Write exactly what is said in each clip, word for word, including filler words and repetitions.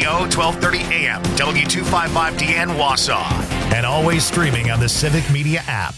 O, twelve thirty A M, W two fifty-five D N Wausau. And always streaming on the Civic Media app.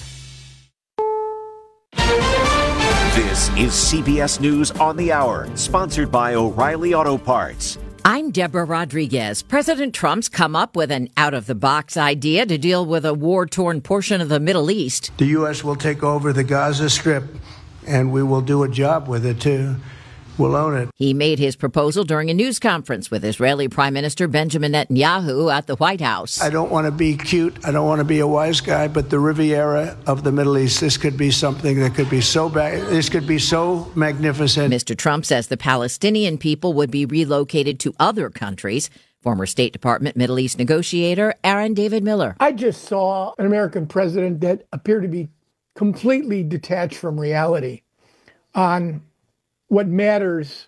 This is C B S News on the Hour, sponsored by O'Reilly Auto Parts. I'm Deborah Rodriguez. President Trump's come up with an out-of-the-box idea to deal with a war-torn portion of the Middle East. The U S will take over the Gaza Strip, and we will do a job with it, too. We'll own it. He made his proposal during a news conference with Israeli Prime Minister Benjamin Netanyahu at the White House. I don't want to be cute. I don't want to be a wise guy, but the Riviera of the Middle East, this could be something that could be so bad. This could be so magnificent. Mister Trump says the Palestinian people would be relocated to other countries. Former State Department Middle East negotiator Aaron David Miller. I just saw an American president that appeared to be completely detached from reality on what matters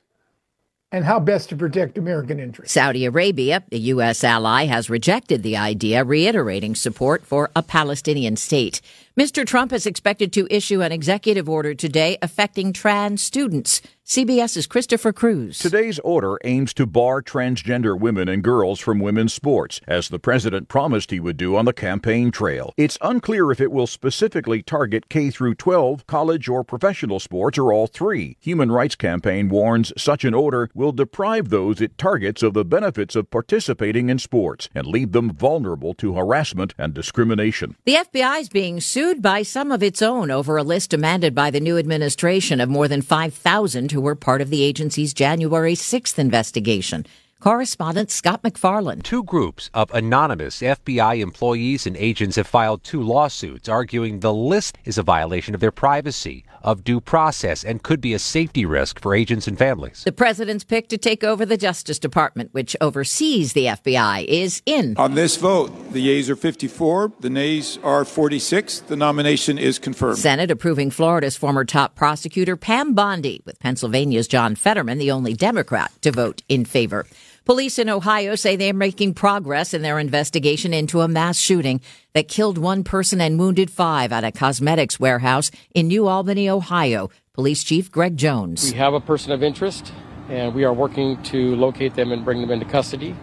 and how best to protect American interests. Saudi Arabia, a U S ally, has rejected the idea, reiterating support for a Palestinian state. Mister Trump is expected to issue an executive order today affecting trans students. CBS's Christopher Cruz. Today's order aims to bar transgender women and girls from women's sports, as the president promised he would do on the campaign trail. It's unclear if it will specifically target K through twelve, college or professional sports, or all three. Human Rights Campaign warns such an order will deprive those it targets of the benefits of participating in sports and leave them vulnerable to harassment and discrimination. The F B I is being sued by some of its own over a list demanded by the new administration of more than five thousand who were part of the agency's January sixth investigation. Correspondent Scott McFarland. Two groups of anonymous F B I employees and agents have filed two lawsuits arguing the list is a violation of their privacy, of due process, and could be a safety risk for agents and families. The president's pick to take over the Justice Department, which oversees the F B I, is in. On this vote, the yeas are fifty-four, the nays are forty-six. The nomination is confirmed. Senate approving Florida's former top prosecutor Pam Bondi, with Pennsylvania's John Fetterman, the only Democrat, to vote in favor. Police in Ohio say they are making progress in their investigation into a mass shooting that killed one person and wounded five at a cosmetics warehouse in New Albany, Ohio. Police Chief Greg Jones. We have a person of interest, and we are working to locate them and bring them into custody.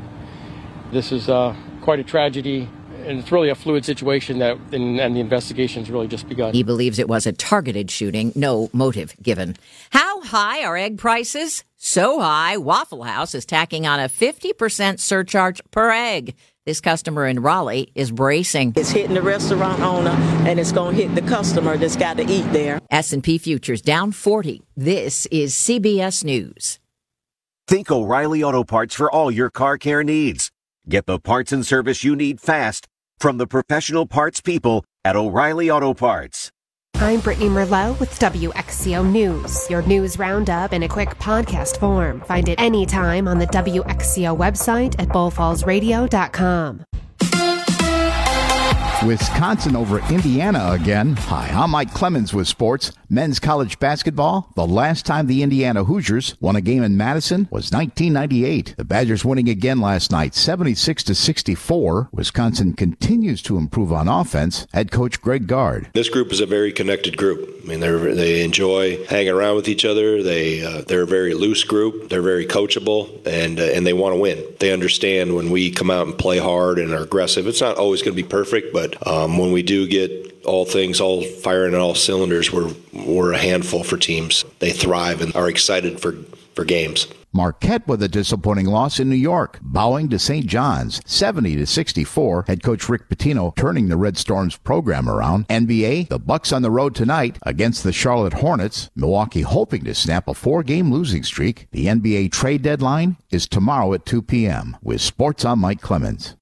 This is uh, quite a tragedy, and it's really a fluid situation, that, and, and the investigation's really just begun. He believes it was a targeted shooting, no motive given. How high are egg prices? So high, Waffle House is tacking on a fifty percent surcharge per egg. This customer in Raleigh is bracing. It's hitting the restaurant owner, and it's going to hit the customer that's got to eat there. S and P futures down forty. This is C B S News. Think O'Reilly Auto Parts for all your car care needs. Get the parts and service you need fast from the professional parts people at O'Reilly Auto Parts. I'm Brittany Merlot with W X C O News, your news roundup in a quick podcast form. Find it anytime on the W X C O website at bull falls radio dot com. Wisconsin over Indiana again. Hi, I'm Mike Clemens with sports. Men's college basketball. The last time the Indiana Hoosiers won a game in Madison was nineteen ninety-eight. The Badgers winning again last night, seventy-six to sixty-four. Wisconsin continues to improve on offense. Head coach Greg Gard. This group is a very connected group. I mean, they they enjoy hanging around with each other. They uh, they're a very loose group. They're very coachable, and uh, and they want to win. They understand when we come out and play hard and are aggressive. It's not always going to be perfect, but um, when we do get all things all firing on all cylinders, we're we're a handful for teams. They thrive and are excited for, for games. Marquette with a disappointing loss in New York, bowing to Saint John's, seventy to sixty-four. Head coach Rick Pitino turning the Red Storms program around. N B A, the Bucks on the road tonight against the Charlotte Hornets. Milwaukee hoping to snap a four-game losing streak. The N B A trade deadline is tomorrow at two p.m. With sports, I'm Mike Clemens.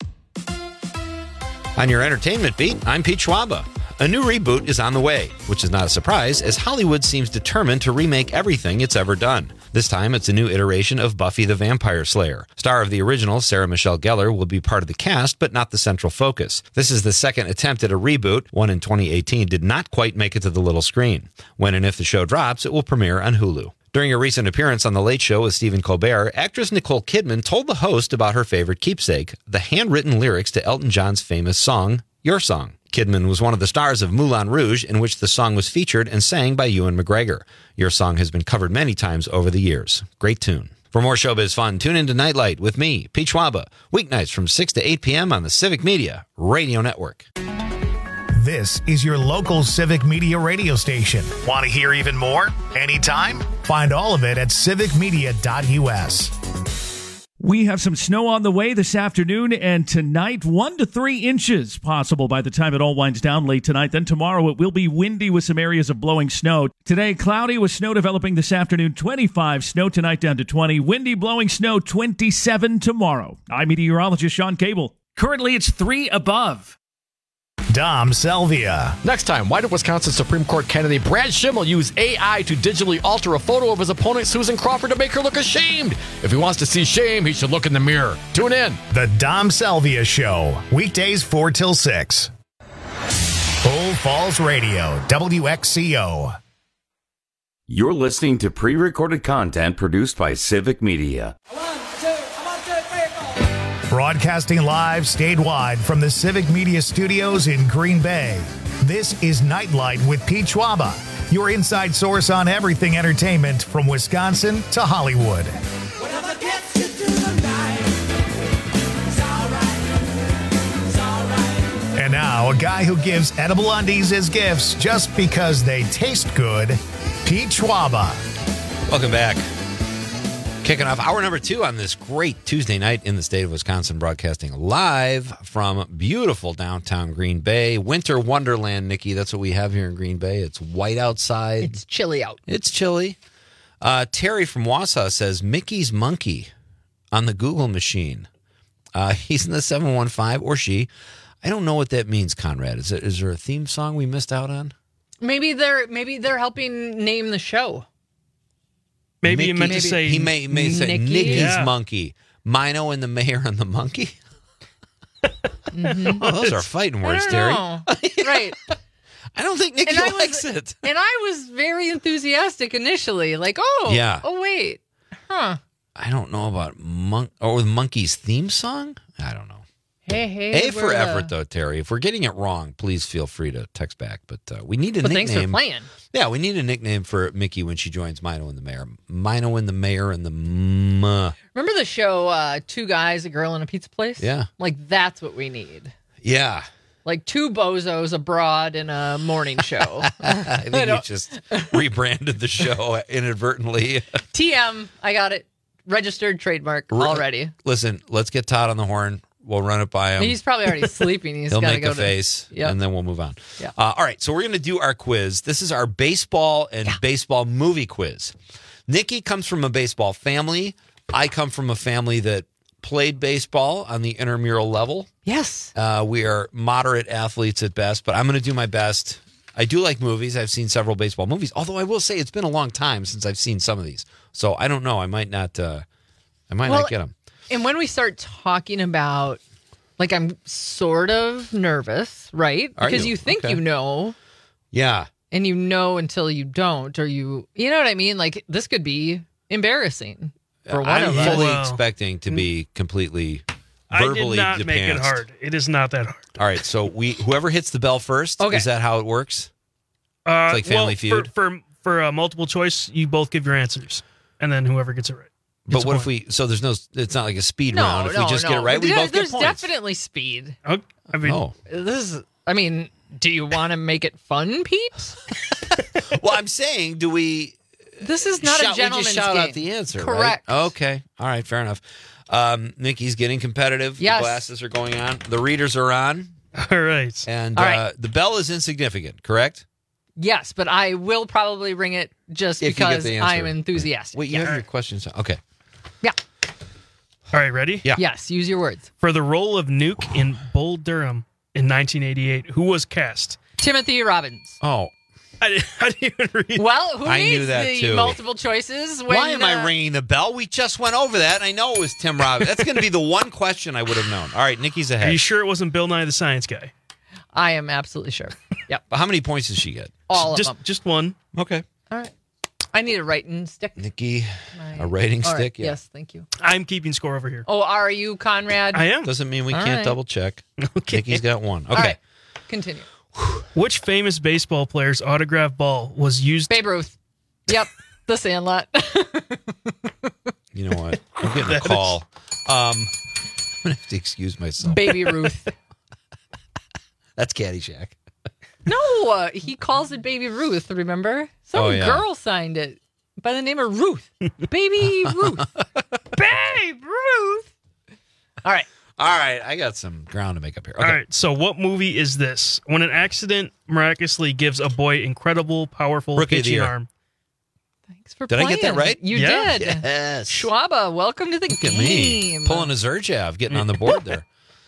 On your entertainment beat, I'm Pete Schwaba. A new reboot is on the way, which is not a surprise, as Hollywood seems determined to remake everything it's ever done. This time, it's a new iteration of Buffy the Vampire Slayer. Star of the original, Sarah Michelle Gellar, will be part of the cast, but not the central focus. This is the second attempt at a reboot. One in twenty eighteen did not quite make it to the little screen. When and if the show drops, it will premiere on Hulu. During a recent appearance on The Late Show with Stephen Colbert, actress Nicole Kidman told the host about her favorite keepsake, the handwritten lyrics to Elton John's famous song, Your Song. Kidman was one of the stars of Moulin Rouge, in which the song was featured and sang by Ewan McGregor. Your Song has been covered many times over the years. Great tune. For more showbiz fun, tune into Nightlight with me, Pete Schwaba, weeknights from six to eight p.m. on the Civic Media Radio Network. This is your local Civic Media radio station. Want to hear even more? Anytime? Find all of it at civic media dot u s. We have some snow on the way this afternoon and tonight, one to three inches possible by the time it all winds down late tonight. Then tomorrow it will be windy with some areas of blowing snow. Today, cloudy with snow developing this afternoon, twenty-five. Snow tonight down to twenty. Windy, blowing snow, twenty-seven tomorrow. I'm meteorologist Sean Cable. Currently, it's three above. Dom Salvia. Next time, why did Wisconsin Supreme Court candidate Brad Schimmel use A I to digitally alter a photo of his opponent Susan Crawford to make her look ashamed? If he wants to see shame, he should look in the mirror. Tune in. The Dom Salvia Show. Weekdays four till six. Bull Falls Radio, W X C O. You're listening to pre-recorded content produced by Civic Media. Broadcasting live statewide from the Civic Media Studios in Green Bay. This is Nightlight with Pete Schwaba, your inside source on everything entertainment from Wisconsin to Hollywood. And now, a guy who gives edible undies as gifts just because they taste good, Pete Schwaba. Welcome back. Kicking off hour number two on this great Tuesday night in the state of Wisconsin, broadcasting live from beautiful downtown Green Bay. Winter wonderland, Nikki. That's what we have here in Green Bay. It's white outside. It's chilly out. It's chilly. Uh, Terry from Wausau says, Mickey's Monkey on the Google machine. Uh, he's in the seven one five, or she. I don't know what that means, Conrad. Is, it, is there a theme song we missed out on? Maybe they're maybe they're helping name the show. Maybe Mickey, you meant to say he may, may say Nicky? Nicky's Yeah. Monkey. Mino and the Mayor and the Monkey. Mm-hmm. Oh, those are fighting words, I Terry. don't know. Right. I don't think Nikki And I likes was- it. And I was very enthusiastic initially. Like, oh, Yeah. oh, wait. Huh. I don't know about monk or with Monkey's theme song. I don't know. Hey, hey. A for we're, uh, effort, though, Terry. If we're getting it wrong, please feel free to text back. But uh, we need a But nickname. thanks for playing. Yeah, we need a nickname for Mickey when she joins Mino and the Mayor. Mino and the Mayor and the M. Remember the show, uh, Two Guys, a Girl, in a Pizza Place? Yeah. Like, that's what we need. Yeah. Like two bozos abroad in a morning show. I think you just rebranded the show inadvertently. T M, I got it. Registered trademark already. Listen, let's get Todd on the horn. We'll run it by him. He's probably already sleeping. He's He'll gotta make go a to, face, Yep. and then we'll move on. Yeah. Uh, all right, so we're going to do our quiz. This is our baseball and yeah. baseball movie quiz. Nikki comes from a baseball family. I come from a family that played baseball on the intramural level. Yes. Uh, we are moderate athletes at best, but I'm going to do my best. I do like movies. I've seen several baseball movies, although I will say it's been a long time since I've seen some of these. So I don't know. I might not. Uh, I might well, not get them. And when we start talking about, like, I'm sort of nervous, right? Are Because you? you think Okay. you know, Yeah. and you know until you don't, or you, you know what I mean? Like, this could be embarrassing for one I'm of us. fully Wow. expecting to be completely I verbally did not make it depantsed. hard. It is not that hard. All right, so we whoever hits the bell first, Okay. is that how it works? Uh, It's like Family well, Feud? For for, for uh, multiple choice, you both give your answers, and then whoever gets it right. But gets a what if point. we? So there's no. It's not like a speed No, round. If no, we just no. get it right, we There- both There's get points. definitely speed. Okay. I mean, Oh, This is, I mean, do you want to make it fun, Pete? well, I'm saying, do we? This is not shout, a gentleman's we just shout game. out the answer, Correct. right? Okay, all right, fair enough. Um, Nikki's getting competitive. Yes. The glasses are going on. The readers are on, all right. and All right. uh, the bell is insignificant. Correct? Yes, but I will probably ring it just If you get because the answer. I'm enthusiastic. Wait, you Yeah. have your questions. Okay. Yeah. All right, ready? Yeah. Yes, use your words. For the role of Nuke in Bull Durham in nineteen eighty-eight, who was cast? Timothy Robbins. Oh, I didn't, I didn't even read. Well, who I knew needs that the too. multiple choices? When, why am I uh, ringing the bell? We just went over that, and I know it was Tim Robbins. That's going to be the one question I would have known. All right, Nikki's Are ahead. you sure it wasn't Bill Nye the Science Guy? I am absolutely sure. Yep. How many points does she get? All just, of them. Just one. Okay. All right. I need a writing stick. Nikki, My- a rating All right, stick? Yeah. Yes, thank you. I'm keeping score over here. Oh, are you, Conrad? I am. Doesn't mean we All can't right. double check. Okay. Nikki's got one. Okay. All right. Continue. Which famous baseball player's autograph ball was used? Babe Ruth. Yep. The Sandlot. You know what? I'm getting a call. Um, I'm going to have to excuse myself. Baby Ruth. That's Caddyshack. No, uh, he calls it Baby Ruth, remember? Some Oh, yeah. girl signed it by the name of Ruth. Baby Ruth. Babe Ruth. All right. All right. I got some ground to make up here. Okay. All right. So, what movie is this? When an accident miraculously gives a boy incredible, powerful Rookie of the pitching year. arm. Thanks for Did playing. I get that right? You Yeah. did. Yes. Schwaba, welcome to the Look at game. me. Pulling a Zerjav, getting on the board there.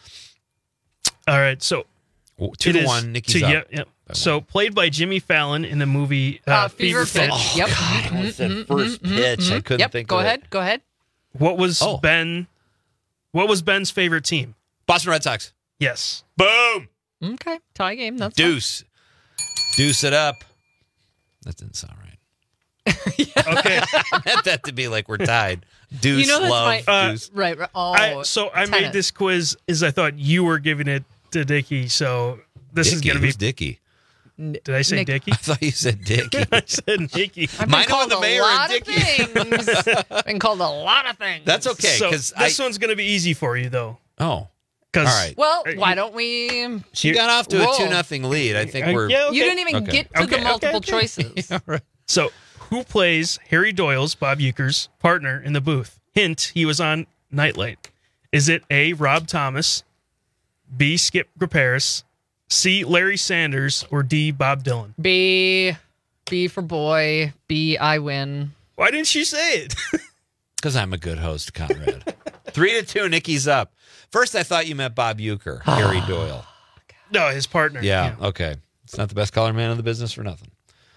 All right. So, Two it to is one. Nikki's to- up. Yep. yep. So, played by Jimmy Fallon in the movie uh, Uh, Fever, Fever Pitch. Pitch. Yep. God, I said first pitch. I couldn't Yep. think Go of ahead. it. Go ahead. What was Oh. Ben? What was Ben's favorite team? Boston Red Sox. Yes. Boom. Okay. Tie game. That's fine. Deuce. Deuce it up. That didn't sound right. Okay. I meant that to be like we're tied. Deuce, You know that's love, my- Uh, deuce. Right. right. Oh, I, so I made tennis. this quiz as I thought you were giving it to Dickie. So this is Dickey. going to be. Who's Dickey? Did I say Nick. Dickie? I thought you said Dickey. I said Nicky. I've been Mine called the a mayor lot and of things. Been called a lot of things. That's okay. So Because this I. one's going to be easy for you, though. Oh. Because All right. Well, Uh, why you- don't we? She got off to roll. a two nothing lead. I think Uh, we're. yeah, okay. You didn't even Okay. get to Okay, the okay, multiple okay. choices. Yeah, right. So, who plays Harry Doyle's, Bob Euchre's partner in the booth? Hint: he was on Nightlight. Is it A. Rob Thomas, B. Skip Graparis, C. Larry Sanders, or D. Bob Dylan? B, B for boy. B, I win. Why didn't you say it? Because I'm a good host, Conrad. Three to two. Nikki's up. First, I thought you meant Bob Euchre, Harry Doyle. No, his partner. Yeah, okay. It's not the best color man in the business for nothing.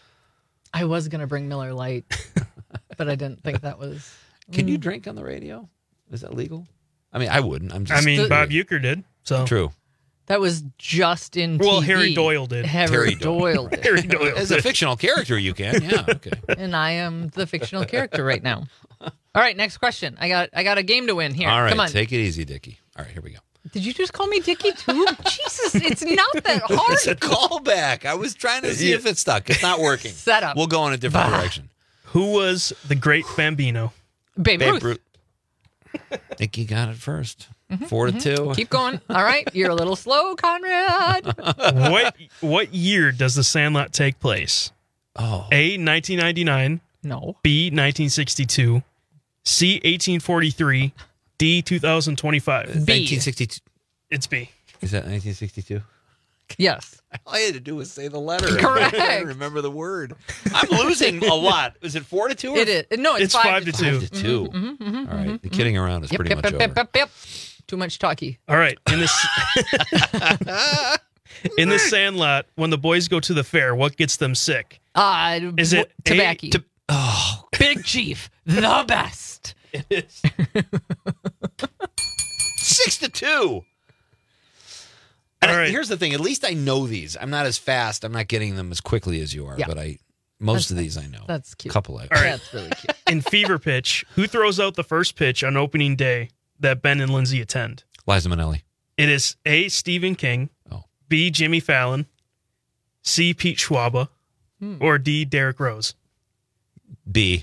I was gonna bring Miller Lite, but I didn't think that was. Can you drink on the radio? Is that legal? I mean, I wouldn't. I'm just. I mean, The- Bob Euchre did. So True. That was just in Well, T V. Harry Doyle did. Harry, Harry Doyle, did. Harry Doyle. As a did. fictional character, you can. Yeah. Okay. and I am the fictional character right now. All right, next question. I got I got a game to win here. All right. Come on. Take it easy, Dickie. All right. Here we go. Did you just call me Dickie too? Jesus, it's not that hard. It's a callback. I was trying to see Yeah. if it stuck. It's not working. Set up. We'll go in a different Bah. direction. Who was the great Bambino? Babe, Babe Ruth. Ruth. Nikki got it first. Four to two. Keep going. All right, you're a little slow, Conrad. what What year does The Sandlot take place? Oh. A. nineteen ninety-nine. No. B. nineteen sixty-two. C. eighteen forty-three. D. two thousand twenty-five. B. nineteen sixty-two. It's B. Is that nineteen sixty-two? Yes. All I had to do was say the letter. Correct. I didn't remember the word. I'm losing a lot. Is it four to two? Or It is. No, it's, It's five, five to two. two. Five to two. Mhm, mhm, All right. mhm, The kidding around is Yep, pretty yep, much yep, over. yep, yep, yep. Too much talky. All right. In this in the Sandlot, when the boys go to the fair, what gets them sick? Uh, Is it A, tobacco? To- oh, Big Chief, the best. It is. six to two. And All I- right. Here's the thing. At least I know these. I'm not as fast. I'm not getting them as quickly as you are. Yeah. But I, most That's of these I know. That's cute. A couple I. All right. That's really cute. In Fever Pitch, who throws out the first pitch on opening day that Ben and Lindsay attend? Liza Minnelli. It is A. Stephen King, Oh. B. Jimmy Fallon, C. Pete Schwaba, Hmm. or D. Derek Rose. B.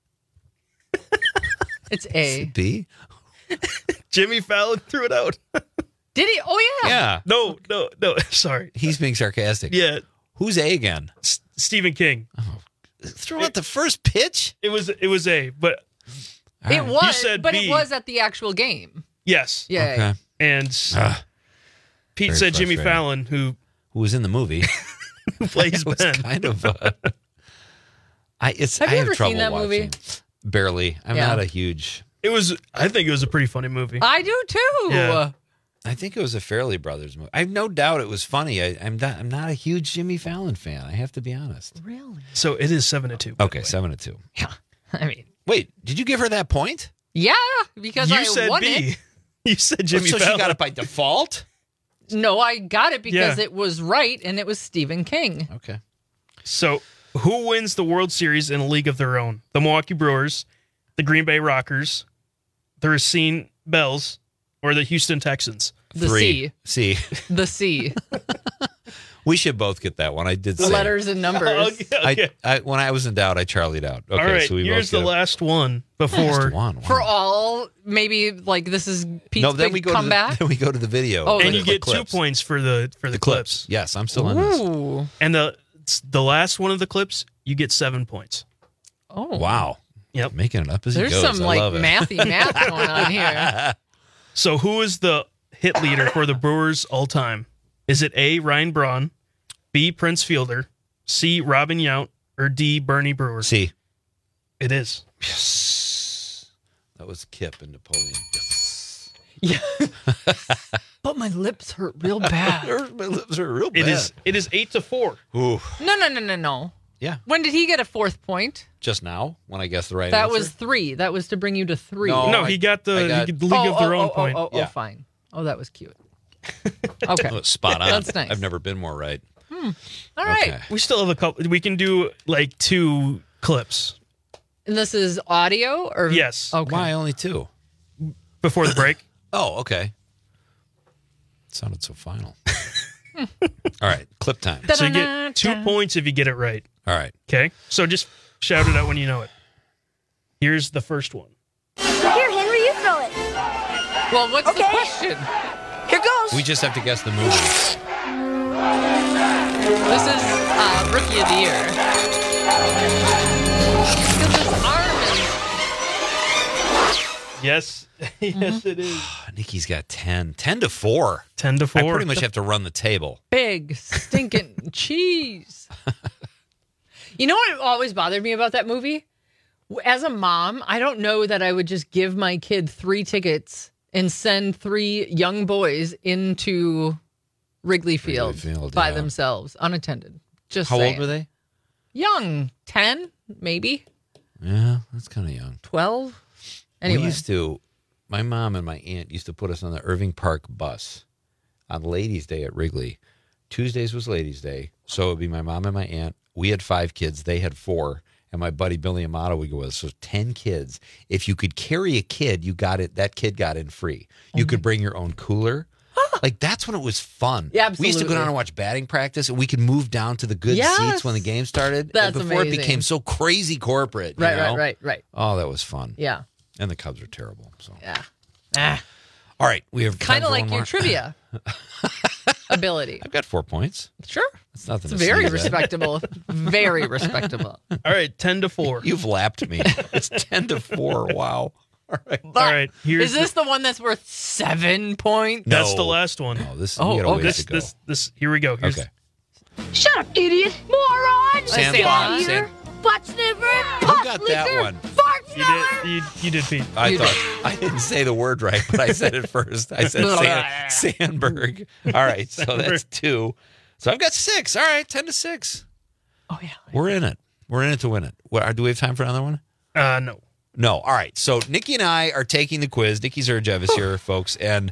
It's A. B. Jimmy Fallon threw it out. Did he? Oh, yeah. Yeah. No, no, no. Sorry. He's being sarcastic. Yeah, Who's A again? S- Stephen King. Throw out the first pitch. It was it was A, but All It right. was, You said but B. it was at the actual game. yes. Yeah. Okay. And Ah, Pete very said Jimmy frustrating. Fallon, who who was in the movie? plays It was Ben. kind of. Uh, I it's. Have I you have ever trouble seen that watching. movie? Barely. I'm Yeah. not a huge. It was. I think it was a pretty funny movie. I do too. Yeah. I think it was a Fairley Brothers movie. I have no doubt it was funny. I, I'm not. I'm not a huge Jimmy Fallon fan. I have to be honest. Really? So it is seven to two. by the Okay, way. seven to two. Yeah. I mean, Wait, did you give her that point? yeah, because You I said won B. it. You said Jimmy so Fallon. she got it by default. No, I got it because Yeah. it was right, and it was Stephen King. Okay. So who wins the World Series in a league of their own? The Milwaukee Brewers, the Green Bay Rockers, the Racine Bells, or the Houston Texans? The Three. C. The C. We should both get that one. I did say Letters and numbers. Okay, okay. I, I, when I was in doubt, I Charlied out. Okay, All right, so we here's both the get it. last one before. Last one. Wow. For all, maybe like this is Pete's no, then big we go comeback. To the, then we go to the video. Oh, and the, you the get clips. two points for the for the, The clips. clips. Yes, I'm still in this. Ooh. And the the last one of the clips, you get seven points. Oh. Wow. Yep. Making it up as There's he goes. some I like love it. mathy math going on here. So who is the hit leader for the Brewers all time? Is it A, Ryan Braun, B, Prince Fielder, C, Robin Yount, or D, Bernie Brewer? C. It is. Yes. That was Kip and Napoleon. Yes. Yeah. But my lips hurt real bad. My lips are real bad. It is. It is eight to four. Ooh. No, no, no, no, no. Yeah. When did he get a fourth point? Just now, when I guessed the right That answer. was three. That was to bring you to three. No, No, I- he got the, I got- he got the League oh, of Their oh, Own oh, point. Oh, oh, Yeah. oh, fine. Oh, that was cute. Oh, Okay. spot on. That's nice. I've never been more right. Hmm. All right. Okay. We still have a couple. We can do like two clips And this is audio or Yes. Okay. Why only two? before the break. Oh, okay. Sounded so final. All right, clip time. So you get two points if you get it right. All right. Okay. So just shout it out when you know it. Here's the first one. Here, Henry, you throw it. Well, what's Okay. the question? Here goes. We just have to guess the movie. This is uh, Rookie of the Year. Because his arm is... Yes. Yes, it is. Nikki's got ten. ten to four. ten to I four. pretty much have to run the table. Big stinking cheese. You know what always bothered me about that movie? As a mom, I don't know that I would just give my kid three tickets and send three young boys into Wrigley Field, Wrigley Field, by yeah. themselves, unattended. Just How saying. old were they? Young. ten, maybe. Yeah, that's kind of young. twelve. Anyway. We used to, my mom and my aunt used to put us on the Irving Park bus on Ladies' Day at Wrigley. Tuesdays was Ladies' Day, so it would be my mom and my aunt. We had five kids. They had four. And my buddy Billy Amato would go with us. So ten kids. If you could carry a kid, you got it. That kid got in free. You could bring your own cooler. Like, that's when it was fun. Yeah, We used to go absolutely. down and watch batting practice, and we could move down to the good Yes. seats when the game started. That's and before amazing. it became so crazy corporate. you Right, right, know? right, right. Oh, that was fun. Yeah. And the Cubs are terrible. So Yeah. Ah. all right, we have time Kind of for like one your more. trivia ability. I've got four points. Sure. It's nothing. It's to very sneeze at. respectable. Very respectable. All right, ten to four. You've lapped me. It's ten to four. Wow. All right. But All right, here's is this the, one that's worth seven points? That's No. the last one. No, this. Oh, we got a okay. ways This, to go. this, this. Here we go. Here's, Okay. Shut up, idiot. Moron. Sand Sand bot. bot. Eater, butt sniffer, Who puss got that licker, one? fart You smeller. did. You, you did, Pete. I You thought I didn't say the word right, but I said it first. I said Sand, Sandberg. All right, so that's two. So I've got six. All right, ten to six. Oh, yeah. We're in it. We're in it to win it. What, do we have time for another one? Uh, no. No. All right. So Nikki and I are taking the quiz. Nikki Zerjev is here, folks. And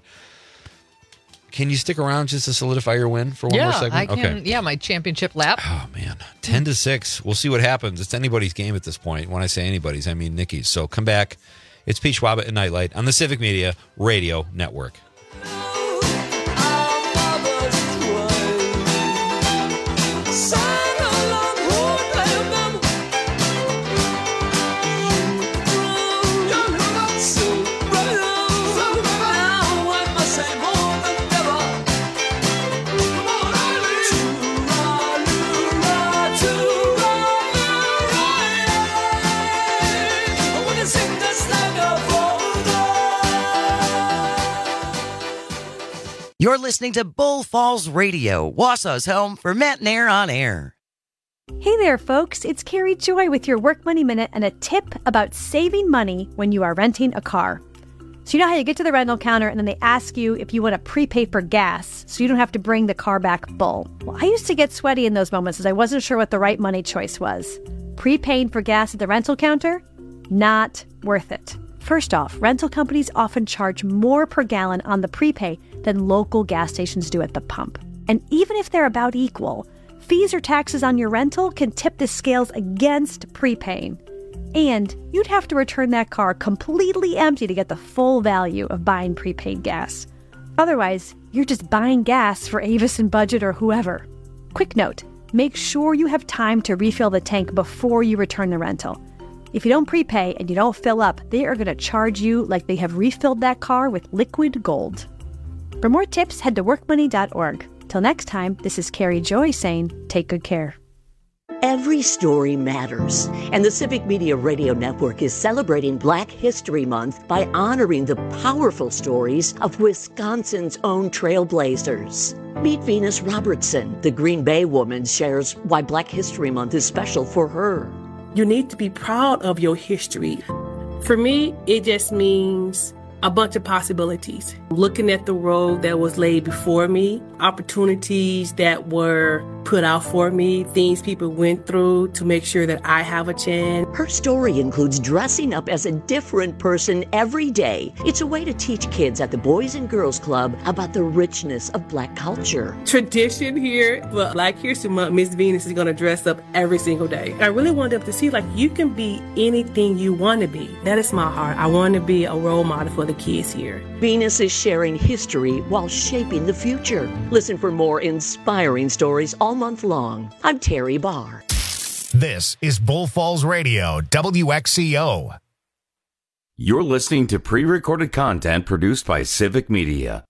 can you stick around just to solidify your win for one Yeah, more segment? I can. Yeah, my championship lap. Oh, man. ten to six. We'll see what happens. It's anybody's game at this point. When I say anybody's, I mean Nikki's. So come back. It's Pete Schwab and Nightlight on the Civic Media Radio Network. You're listening to Bull Falls Radio, Wausau's home for Matt and Air on Air. Hey there, folks. It's Carrie Joy with your Work Money Minute and a tip about saving money when you are renting a car. So you know how you get to the rental counter and then they ask you if you want to prepay for gas so you don't have to bring the car back full. Well, I used to get sweaty in those moments as I wasn't sure what the right money choice was. Prepaying for gas at the rental counter? Not worth it. First off, rental companies often charge more per gallon on the prepay than local gas stations do at the pump. And even if they're about equal, fees or taxes on your rental can tip the scales against prepaying. And you'd have to return that car completely empty to get the full value of buying prepaid gas. Otherwise, you're just buying gas for Avis and Budget or whoever. Quick note, make sure you have time to refill the tank before you return the rental. If you don't prepay and you don't fill up, they are going to charge you like they have refilled that car with liquid gold. For more tips, head to work money dot org. Till next time, this is Carrie Joy saying, take good care. Every story matters, and the Civic Media Radio Network is celebrating Black History Month by honoring the powerful stories of Wisconsin's own trailblazers. Meet Venus Robertson. The Green Bay woman shares why Black History Month is special for her. You need to be proud of your history. For me, it just means a bunch of possibilities. Looking at the road that was laid before me, opportunities that were put out for me, things people went through to make sure that I have a chance. Her story includes dressing up as a different person every day. It's a way to teach kids at the Boys and Girls Club about the richness of Black culture. Tradition here, but Black History Month, Miss Venus is going to dress up every single day. I really want them to see, like, you can be anything you want to be. That is my heart. I want to be a role model for the kids here. Venus is sharing history while shaping the future. Listen for more inspiring stories all month long. I'm Terry Barr. This is Bull Falls Radio, W X C O. You're listening to pre-recorded content produced by Civic Media.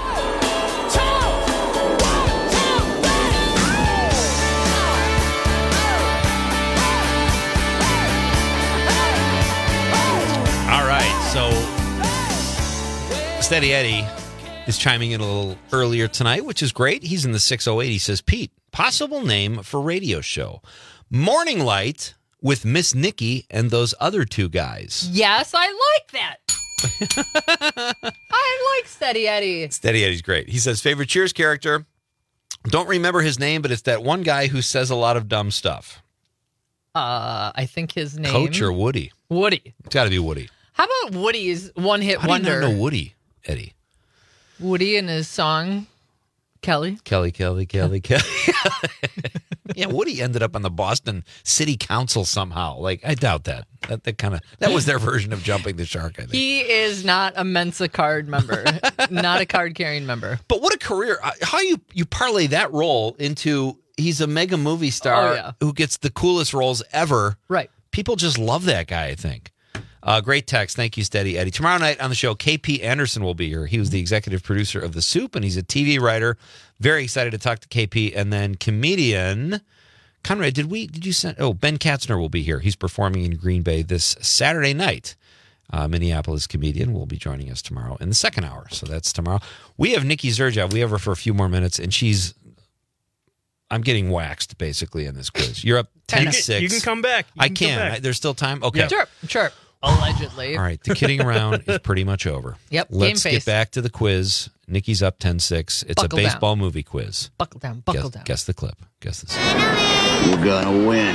All right, so Steady Eddie is chiming in a little earlier tonight, which is great. He's in the six oh eight. He says, Pete, possible name for radio show. Morning Light with Miss Nikki and those other two guys. Yes, I like that. I like Steady Eddie. Steady Eddie's great. He says, favorite Cheers character. Don't remember his name, but it's that one guy who says a lot of dumb stuff. Uh, I think his name. Coach or Woody? Woody. It's got to be Woody. How about Woody's one hit How wonder? do you not know Woody, Eddie? Woody and his song, Kelly. Kelly, Kelly, Kelly, Kelly. Yeah, Woody ended up on the Boston City Council somehow. Like, I doubt that. That, that kind of that was their version of jumping the shark, I think. He is not a Mensa card member, not a card carrying member. But what a career! How you you parlay that role into he's a mega movie star Oh, yeah. who gets the coolest roles ever. Right. People just love that guy, I think. Uh, great text. Thank you, Steady Eddie. Tomorrow night on the show, K P Anderson will be here. He was the executive producer of The Soup, and he's a T V writer. Very excited to talk to K P. And then comedian Conrad, did we, did you send, oh, Ben Katzner will be here. He's performing in Green Bay this Saturday night. Uh, Minneapolis comedian will be joining us tomorrow in the second hour. So that's tomorrow. We have Nikki Zerja. We have her for a few more minutes, and she's, I'm getting waxed basically in this quiz. You're up ten six. You can, you can come back. You I can. can. Come back. I, there's still time? Okay. Yeah. Sure, sure. Allegedly. All right. The kidding around is pretty much over. Yep. Let's game get face. back to the quiz. Nikki's up ten six. It's Buckle a baseball down. movie quiz. Buckle down, buckle guess, down. Guess the clip. Guess this. We're gonna win.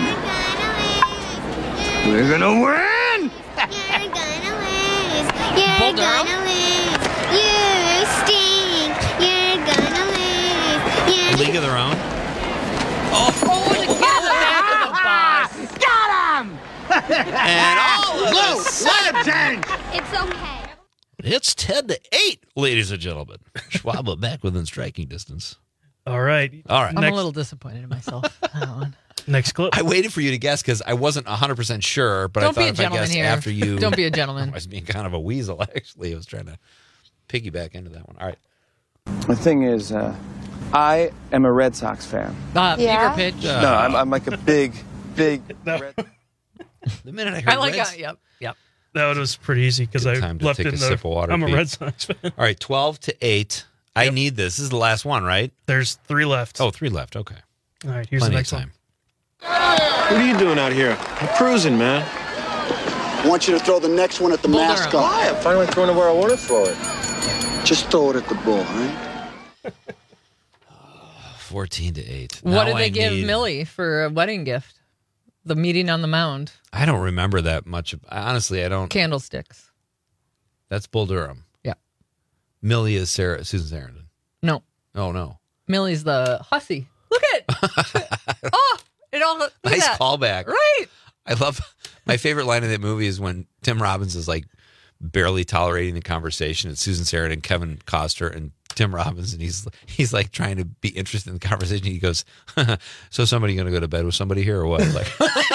We're gonna win! You're gonna lose. You're gonna lose. You stink. You're gonna lose. You're League of Their Own. Oh, to get the back of the bus. Got him! And all of Blue, a sudden, tank. It's okay. it's ten to eight, ladies and gentlemen. Schwab back within striking distance. All right. All right. I'm Next, a little disappointed in myself. That one. next clip. I waited for you to guess because I wasn't one hundred percent sure, but Don't I be a thought if I gentleman guessed here. after you. Don't be a gentleman. I was being kind of a weasel, actually. I was trying to piggyback into that one. All right. The thing is, uh, I am a Red Sox fan. Uh, Yeah? Fever pitch. Uh, no, I'm, I'm like a big, big. Red... The minute I heard I like Reds- that. Yep. Yep. That was pretty easy because I time to left take in a the. sip of water, I'm a Pete. Red Sox fan. All right, twelve to eight. I need this. This is the last one, right? There's three left. Oh, three left. Okay. All right. Here's Plenty the of next time. one. What are you doing out here? I'm cruising, man. I want you to throw the next one at the Bull mascot. Durham. Why? I'm finally throwing it where I want to throw it. Just throw it at the bull, huh? fourteen to eight. What Now did they I give need- Millie for a wedding gift? The meeting on the mound. I don't remember that much. of- Honestly, I don't. Candlesticks. That's Bull Durham. Yeah. Millie is Sarah Susan Sarandon. No. Oh, no. Millie's the hussy. Look at Oh, it all. Look Nice at that. callback. Right. I love my favorite line in that movie is when Tim Robbins is like barely tolerating the conversation. It's Susan Sarandon, Kevin Costner, and Tim Robbins, and he's he's like trying to be interested in the conversation. He goes, "So somebody going to go to bed with somebody here or what?" Like,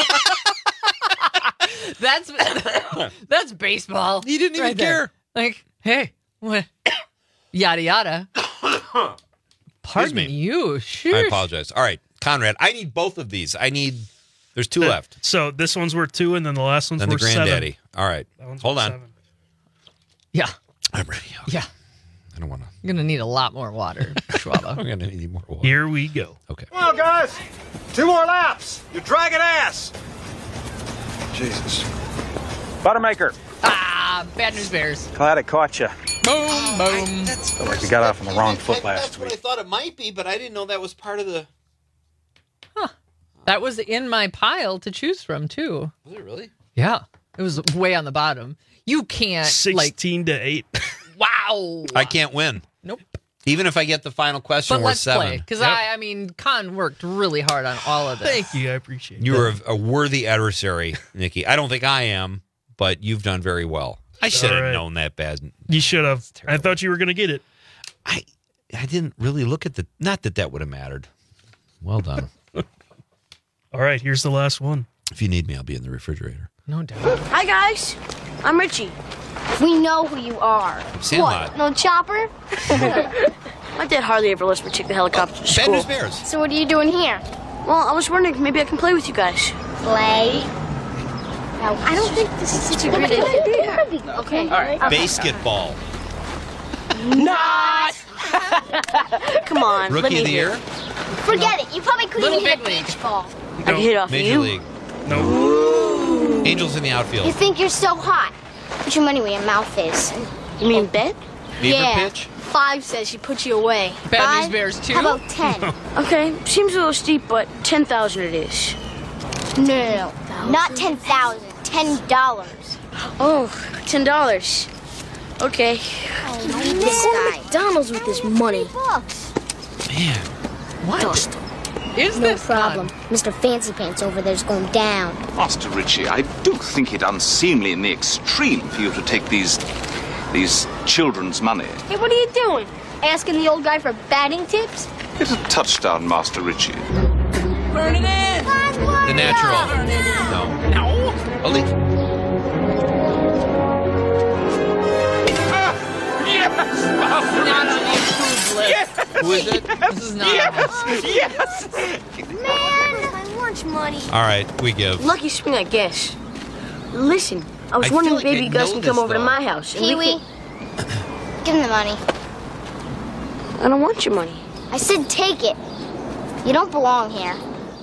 that's that's baseball. He didn't even right care. There. Like, hey, what? Yada yada. Pardon me. you. Sure. I apologize. All right, Conrad, I need both of these. I need. There's two The- left. So this one's worth two, and then the last one's Then the worth granddaddy. seven. All right, That one's hold worth on. seven. Yeah. I'm ready. Okay. Yeah. I don't want to. You're gonna need a lot more water, Schwaba. I'm going to need more water. Here we go. Okay. Come on, guys. Two more laps. You're dragging ass. Jesus. Buttermaker. Ah, bad news bears. Glad I caught you. Boom, boom. Feel like we got off on the wrong foot last That's what I week. thought it might be, but I didn't know that was part of the. That was in my pile to choose from too. Was it really? Yeah, it was way on the bottom. You can't like. Sixteen to eight. Wow. I can't win. Nope. Even if I get the final question, But we're let's seven. play because I, I mean, Con worked really hard on all of this. Thank you. I appreciate it. You are a, a worthy adversary, Nikki. I don't think I am, but you've done very well. I should have All right. known that bad. You should have. I thought you were going to get it. I I didn't really look at the. Not that that would have mattered. Well done. All right, here's the last one. If you need me, I'll be in the refrigerator. No doubt. Hi, guys. I'm Richie. We know who you are. Sandlot. What? No chopper? My dad hardly ever lets me take the helicopter to Bad school. News Bears. So what are you doing here? Well, I was wondering if maybe I can play with you guys. Play? Now, I don't think this is such a great idea. Okay. All right. Basketball. Not! Come on. let Rookie me of the hit. year. Forget it. You probably couldn't Little even hit a big league. beach ball. I can hit off Major you. League. No. Angels in the You outfield. think you're so hot. Put your money where your mouth is. You mean bet? Beaver yeah. pitch. Five says she put you away. Bad Five? News Bears too. How about ten? Okay, seems a little steep, but ten thousand it is. No, no, no. Not ten thousand. Ten dollars. Oh, ten dollars. Okay. Oh, this guy. McDonald's with this money. Bucks. Man. What? Is No this problem. Con? Mister Fancy Pants over there's going down. Master Ritchie, I do think it unseemly in the extreme for you to take these these children's money. Hey, what are you doing? Asking the old guy for batting tips? It's a touchdown, Master Ritchie. Burn it in. The natural. No. No. A leak. Not on the approved list. Who is it? This is not. Yes! Man, my lunch money. All right, we give. Lucky swing, I guess. Listen, I was I feel wondering like if maybe I you guys know can come this, over to though. my house. and we Pee-wee, can- give him the money. I don't want your money. I said take it. You don't belong here.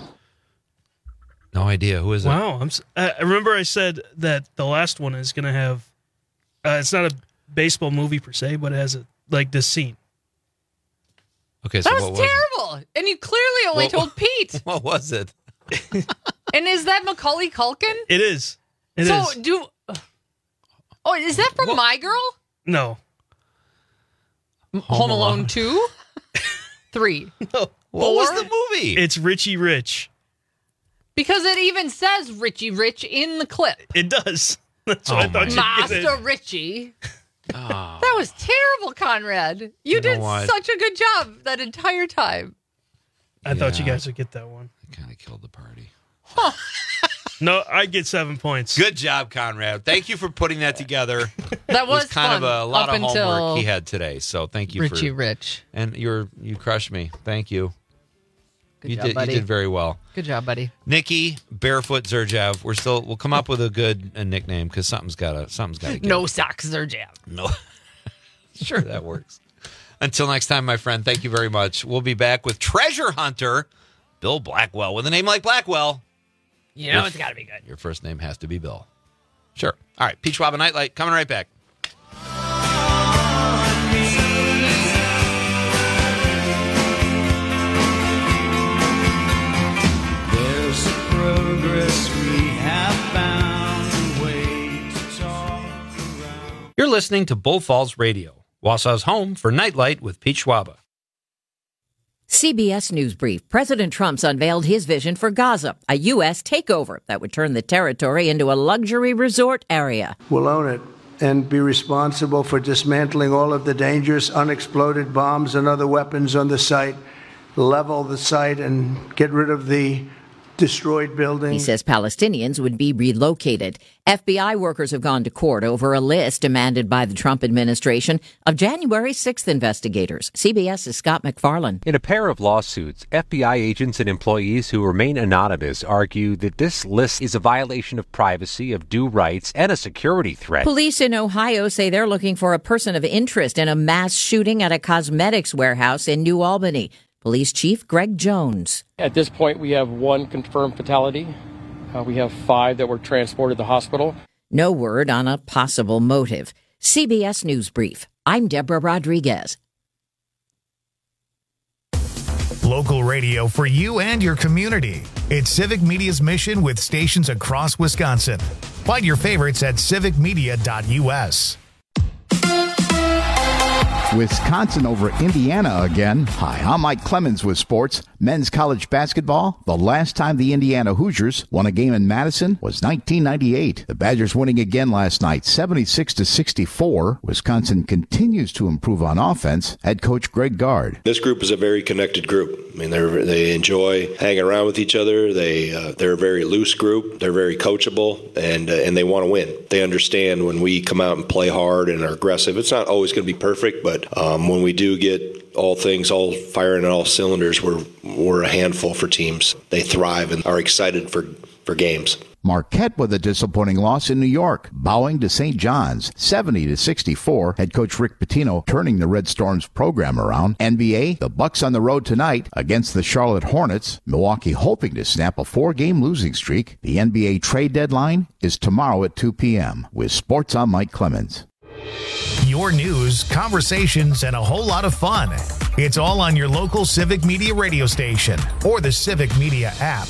No idea. Who is it? Wow. I'm. s- Uh, I remember I said that the last one is going to have. Uh, it's not a baseball movie per se, but it has a like this scene. Okay, so That what was was terrible. And you clearly only What- told Pete. it? What was it? And is that Macaulay Culkin? It is. It is. so do. Oh, is that from My Girl? No. Home, Home Alone, Alone. two, three. No. What was Four? the movie? It's Richie Rich. Because it even says Richie Rich in the clip. It does. That's Oh what I my thought you did. Master Richie. Oh. That was terrible, Conrad. You, You know did what? such a good job that entire time. I thought you Yeah. guys would get that one. Kind of killed the party. No, I get seven points. Good job, Conrad. Thank you for putting that together. That It was, was kind fun of a lot up of until homework he had today. So thank you Richie for Rich. and you're you crushed me. Thank you. Good you job, did buddy. you did very well. Good job, buddy. Nikki Barefoot Zerjev. We're still we'll come up with a good a nickname because something's gotta something's gotta get No socks or jam. No. Sure, that works. Until next time, my friend, thank you very much. We'll be back with Treasure Hunter, Bill Blackwell. With a name like Blackwell, You know Your- it's got to be good. your first name has to be Bill. Sure. All right, Pete Schwab and Nightlight coming right back. There's progress we have found a way to talk around. You're listening to Bull Falls Radio, Wausau's home for Nightlight with Pete Schwab. C B S News Brief. President Trump's unveiled his vision for Gaza, a U S takeover that would turn the territory into a luxury resort area. We'll own it and be responsible for dismantling all of the dangerous unexploded bombs and other weapons on the site, level the site, and get rid of the destroyed buildings. He says Palestinians would be relocated. F B I workers have gone to court over a list demanded by the Trump administration of January sixth investigators. CBS's Scott McFarlane. In a pair of lawsuits, F B I agents and employees who remain anonymous argue that this list is a violation of privacy, of due rights, and a security threat. Police in Ohio say they're looking for a person of interest in a mass shooting at a cosmetics warehouse in New Albany. Police Chief Greg Jones. At this point, we have one confirmed fatality. Uh, we have five that were transported to the hospital. No word on a possible motive. C B S News Brief. I'm Deborah Rodriguez. Local radio for you and your community. It's Civic Media's mission with stations across Wisconsin. Find your favorites at civic media dot u s. Wisconsin over Indiana again. Hi, I'm Mike Clemens with sports. Men's college basketball. The last time the Indiana Hoosiers won a game in Madison was nineteen ninety-eight. The Badgers winning again last night, seventy-six to sixty-four. Wisconsin continues to improve on offense. Head coach Greg Gard. This group is a very connected group. I mean, they they enjoy hanging around with each other. They uh, they're a very loose group. They're very coachable, and uh, and they want to win. They understand when we come out and play hard and are aggressive. It's not always going to be perfect, but um, when we do get all things all firing on all cylinders, we're we're a handful for teams. They thrive and are excited for for games. Marquette with a disappointing loss in New York, bowing to Saint John's, seventy to sixty-four. Head coach Rick Pitino turning the Red Storms program around. N B A, the Bucks on the road tonight against the Charlotte Hornets. Milwaukee hoping to snap a four-game losing streak. The N B A trade deadline is tomorrow at two p.m. With sports, I'm Mike Clemens. Your news, conversations, and a whole lot of fun. It's all on your local Civic Media radio station or the Civic Media app.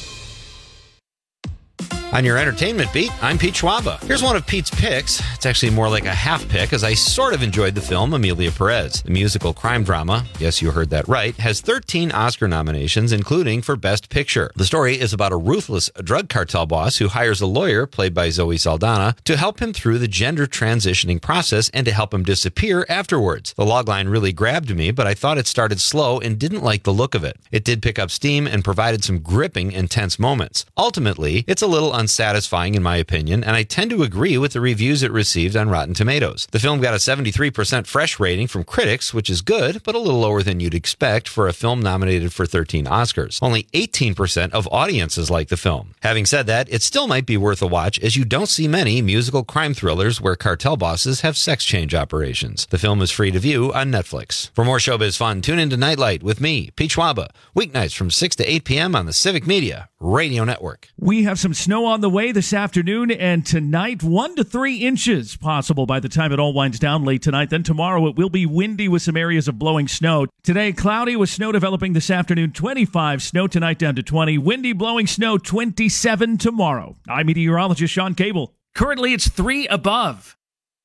On your entertainment beat, I'm Pete Schwaba. Here's one of Pete's picks. It's actually more like a half pick, as I sort of enjoyed the film Amelia Perez. The musical crime drama, yes, you heard that right, has thirteen Oscar nominations, including for Best Picture. The story is about a ruthless drug cartel boss who hires a lawyer, played by Zoe Saldana, to help him through the gender transitioning process and to help him disappear afterwards. The logline really grabbed me, but I thought it started slow and didn't like the look of it. It did pick up steam and provided some gripping, intense moments. Ultimately, it's a little unsatisfying in my opinion, and I tend to agree with the reviews it received on Rotten Tomatoes. The film got a seventy-three percent fresh rating from critics, which is good, but a little lower than you'd expect for a film nominated for thirteen Oscars. Only eighteen percent of audiences like the film. Having said that, it still might be worth a watch, as you don't see many musical crime thrillers where cartel bosses have sex change operations. The film is free to view on Netflix. For more showbiz fun, tune into Nightlight with me, Pete Schwaba, weeknights from six to eight p.m. on the Civic Media Radio Network. We have some snow on the way this afternoon and tonight, one to three inches possible by the time it all winds down late tonight. Then tomorrow it will be windy with some areas of blowing snow. Today, cloudy with snow developing this afternoon, twenty-five. Snow tonight down to twenty. Windy, blowing snow, twenty-seven tomorrow. I'm meteorologist Sean Cable. Currently, it's three above.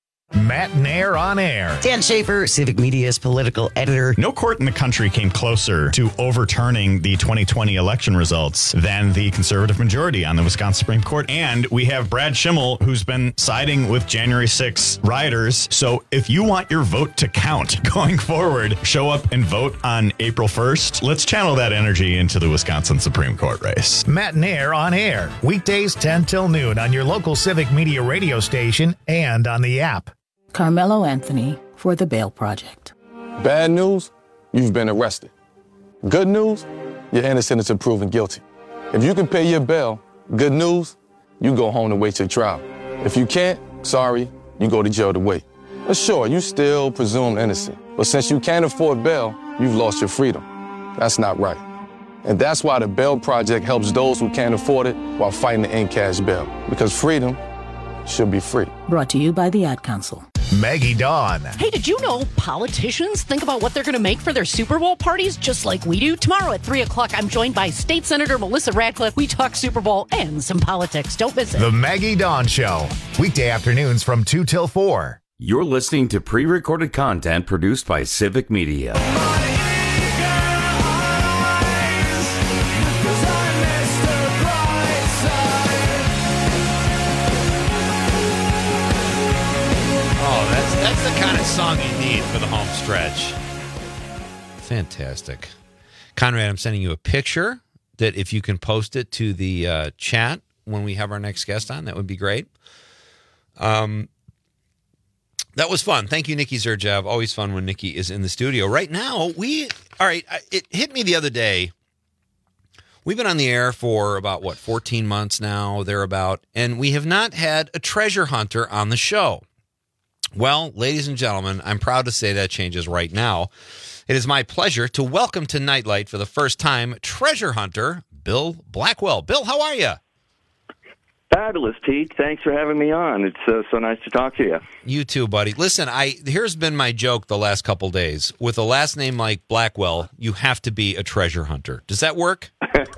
Matt Nair on air. Dan Schaefer, Civic Media's political editor. No court in the country came closer to overturning the twenty twenty election results than the conservative majority on the Wisconsin Supreme Court. And we have Brad Schimmel, who's been siding with January sixth rioters. So if you want your vote to count going forward, show up and vote on April first. Let's channel that energy into the Wisconsin Supreme Court race. Matt Nair on air. Weekdays ten till noon on your local Civic Media radio station and on the app. Carmelo Anthony for the Bail Project. Bad news, you've been arrested. Good news, you're innocent until proven guilty. If you can pay your bail, good news, you go home to wait your trial. If you can't, sorry, you go to jail to wait. But sure, you still presumed innocent. But since you can't afford bail, you've lost your freedom. That's not right. And that's why the Bail Project helps those who can't afford it while fighting to end cash bail. Because freedom should be free. Brought to you by the Ad Council. Maggie Dawn. Hey, did you know politicians think about what they're going to make for their Super Bowl parties just like we do? Tomorrow at three o'clock, I'm joined by State Senator Melissa Radcliffe. We talk Super Bowl and some politics. Don't miss it. The Maggie Dawn Show. Weekday afternoons from two till four. You're listening to pre-recorded content produced by Civic Media. That's the kind of song you need for the home stretch. Fantastic. Conrad, I'm sending you a picture that if you can post it to the uh, chat when we have our next guest on, that would be great. Um, that was fun. Thank you, Nikki Zerjev. Always fun when Nikki is in the studio. Right now, we, all right, it hit me the other day. We've been on the air for about, what, fourteen months now, thereabout, and we have not had a treasure hunter on the show. Well, ladies and gentlemen, I'm proud to say that changes right now. It is my pleasure to welcome to Nightlight for the first time treasure hunter Bill Blackwell. Bill, how are you? Fabulous, Pete. Thanks for having me on. It's uh, so nice to talk to you. You too, buddy. Listen, I here's been my joke the last couple days. With a last name like Blackwell, you have to be a treasure hunter. Does that work?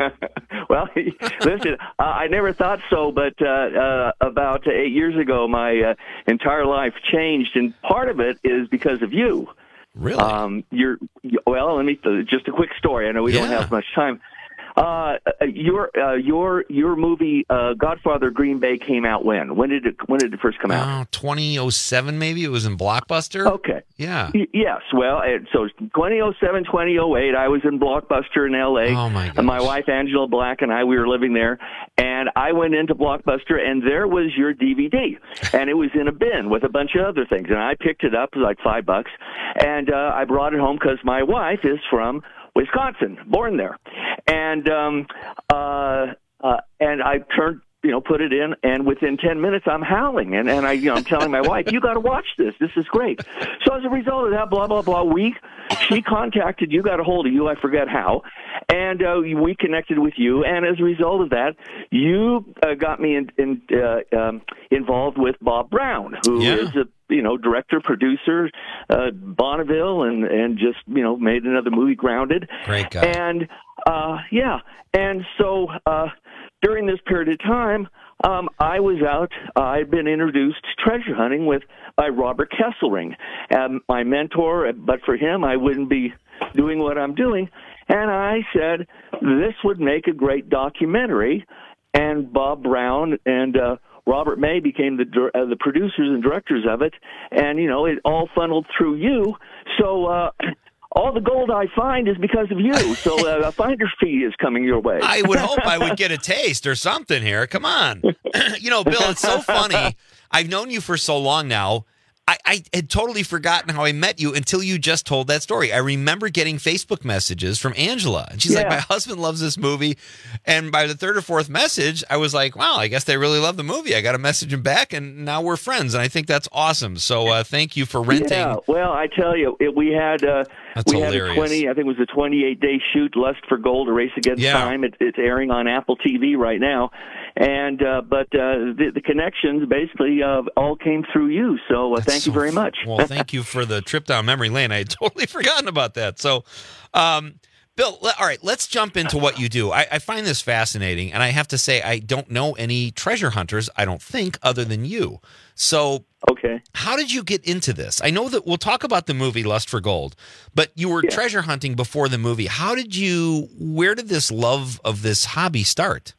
Well, listen, uh, I never thought so, but uh, uh, about eight years ago, my uh, entire life changed, and part of it is because of you. Really? Um, you're well. Let me just a quick story. I know we yeah. don't have much time. Uh, your uh, your your movie uh, Godfather Green Bay came out when? When did it when did it first come out? Uh, twenty oh seven maybe. It was in Blockbuster. Okay. Yeah. Y- yes. Well, uh, so twenty oh seven, twenty oh eight, I was in Blockbuster in L A. Oh my gosh. And my wife Angela Black and I, we were living there, and I went into Blockbuster, and there was your D V D, and it was in a bin with a bunch of other things, and I picked it up, it was like five bucks, and uh, I brought it home because my wife is from Wisconsin, born there, and um, uh, uh, and I turned, you know, put it in, and within ten minutes, I'm howling, and and I, you know, I'm telling my wife, you got to watch this. This is great. So as a result of that, blah blah blah, we she contacted you, got a hold of you, I forget how, and uh, we connected with you, and as a result of that, you uh, got me in, in uh, um, involved with Bob Brown, who Yeah. is a you know, director, producer, uh, Bonneville, and, and just, you know, made another movie, Grounded. Great guy. And, uh, yeah, and so uh, during this period of time, um, I was out, uh, I'd been introduced to treasure hunting with by Robert Kesselring, um, my mentor, but for him, I wouldn't be doing what I'm doing. And I said, this would make a great documentary, and Bob Brown and uh, Robert May became the uh, the producers and directors of it, and, you know, it all funneled through you. So uh, all the gold I find is because of you. So uh, a finder's fee is coming your way. I would hope I would get a taste or something here. Come on. You know, Bill, it's so funny. I've known you for so long now. I, I had totally forgotten how I met you until you just told that story. I remember getting Facebook messages from Angela, and she's Yeah. like, my husband loves this movie. And by the third or fourth message, I was like, wow, I guess they really love the movie. I got to message him back, and now we're friends, and I think that's awesome. So uh, thank you for renting. Yeah, well, I tell you, it, we had uh, That's we had hilarious. a twenty, I think it was a twenty-eight day shoot, Lust for Gold, A Race Against Yeah. Time. It, it's airing on Apple T V right now, and uh, but uh, the, the connections basically uh, all came through you. So uh, thank you very much. Well, thank you for the trip down memory lane. I had totally forgotten about that. So, um, Bill, le- all right, let's jump into what you do. I, I find this fascinating, and I have to say I don't know any treasure hunters, I don't think, other than you. So, okay, how did you get into this? I know that we'll talk about the movie Lust for Gold, but you were Yeah. treasure hunting before the movie. How did you, where did this love of this hobby start?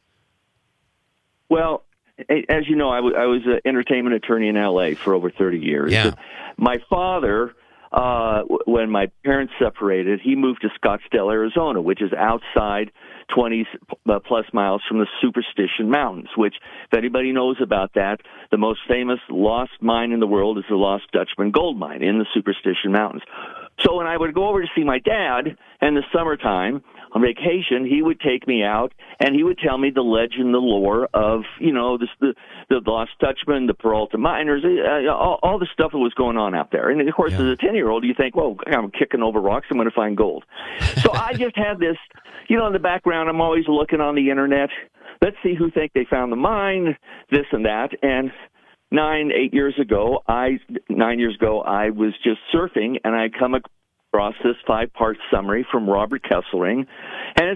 Well, a- as you know, I was I was an entertainment attorney in L A for over thirty years. Yeah. But my father, uh, w- when my parents separated, he moved to Scottsdale, Arizona, which is outside twenty uh, plus miles from the Superstition Mountains, which, if anybody knows about that, the most famous lost mine in the world is the Lost Dutchman gold mine in the Superstition Mountains. So when I would go over to see my dad in the summertime on vacation, he would take me out and he would tell me the legend, the lore of, you know, this, the the Lost Dutchman, the Peralta miners, uh, all, all the stuff that was going on out there. And of course, Yeah. as a ten-year-old, you think, well, I'm kicking over rocks, I'm going to find gold. So I just had this, you know, in the background, I'm always looking on the internet. Let's see who think they found the mine, this and that. And nine, eight years ago, I nine years ago, I was just surfing, and I come across this five-part summary from Robert Kesselring, and it's got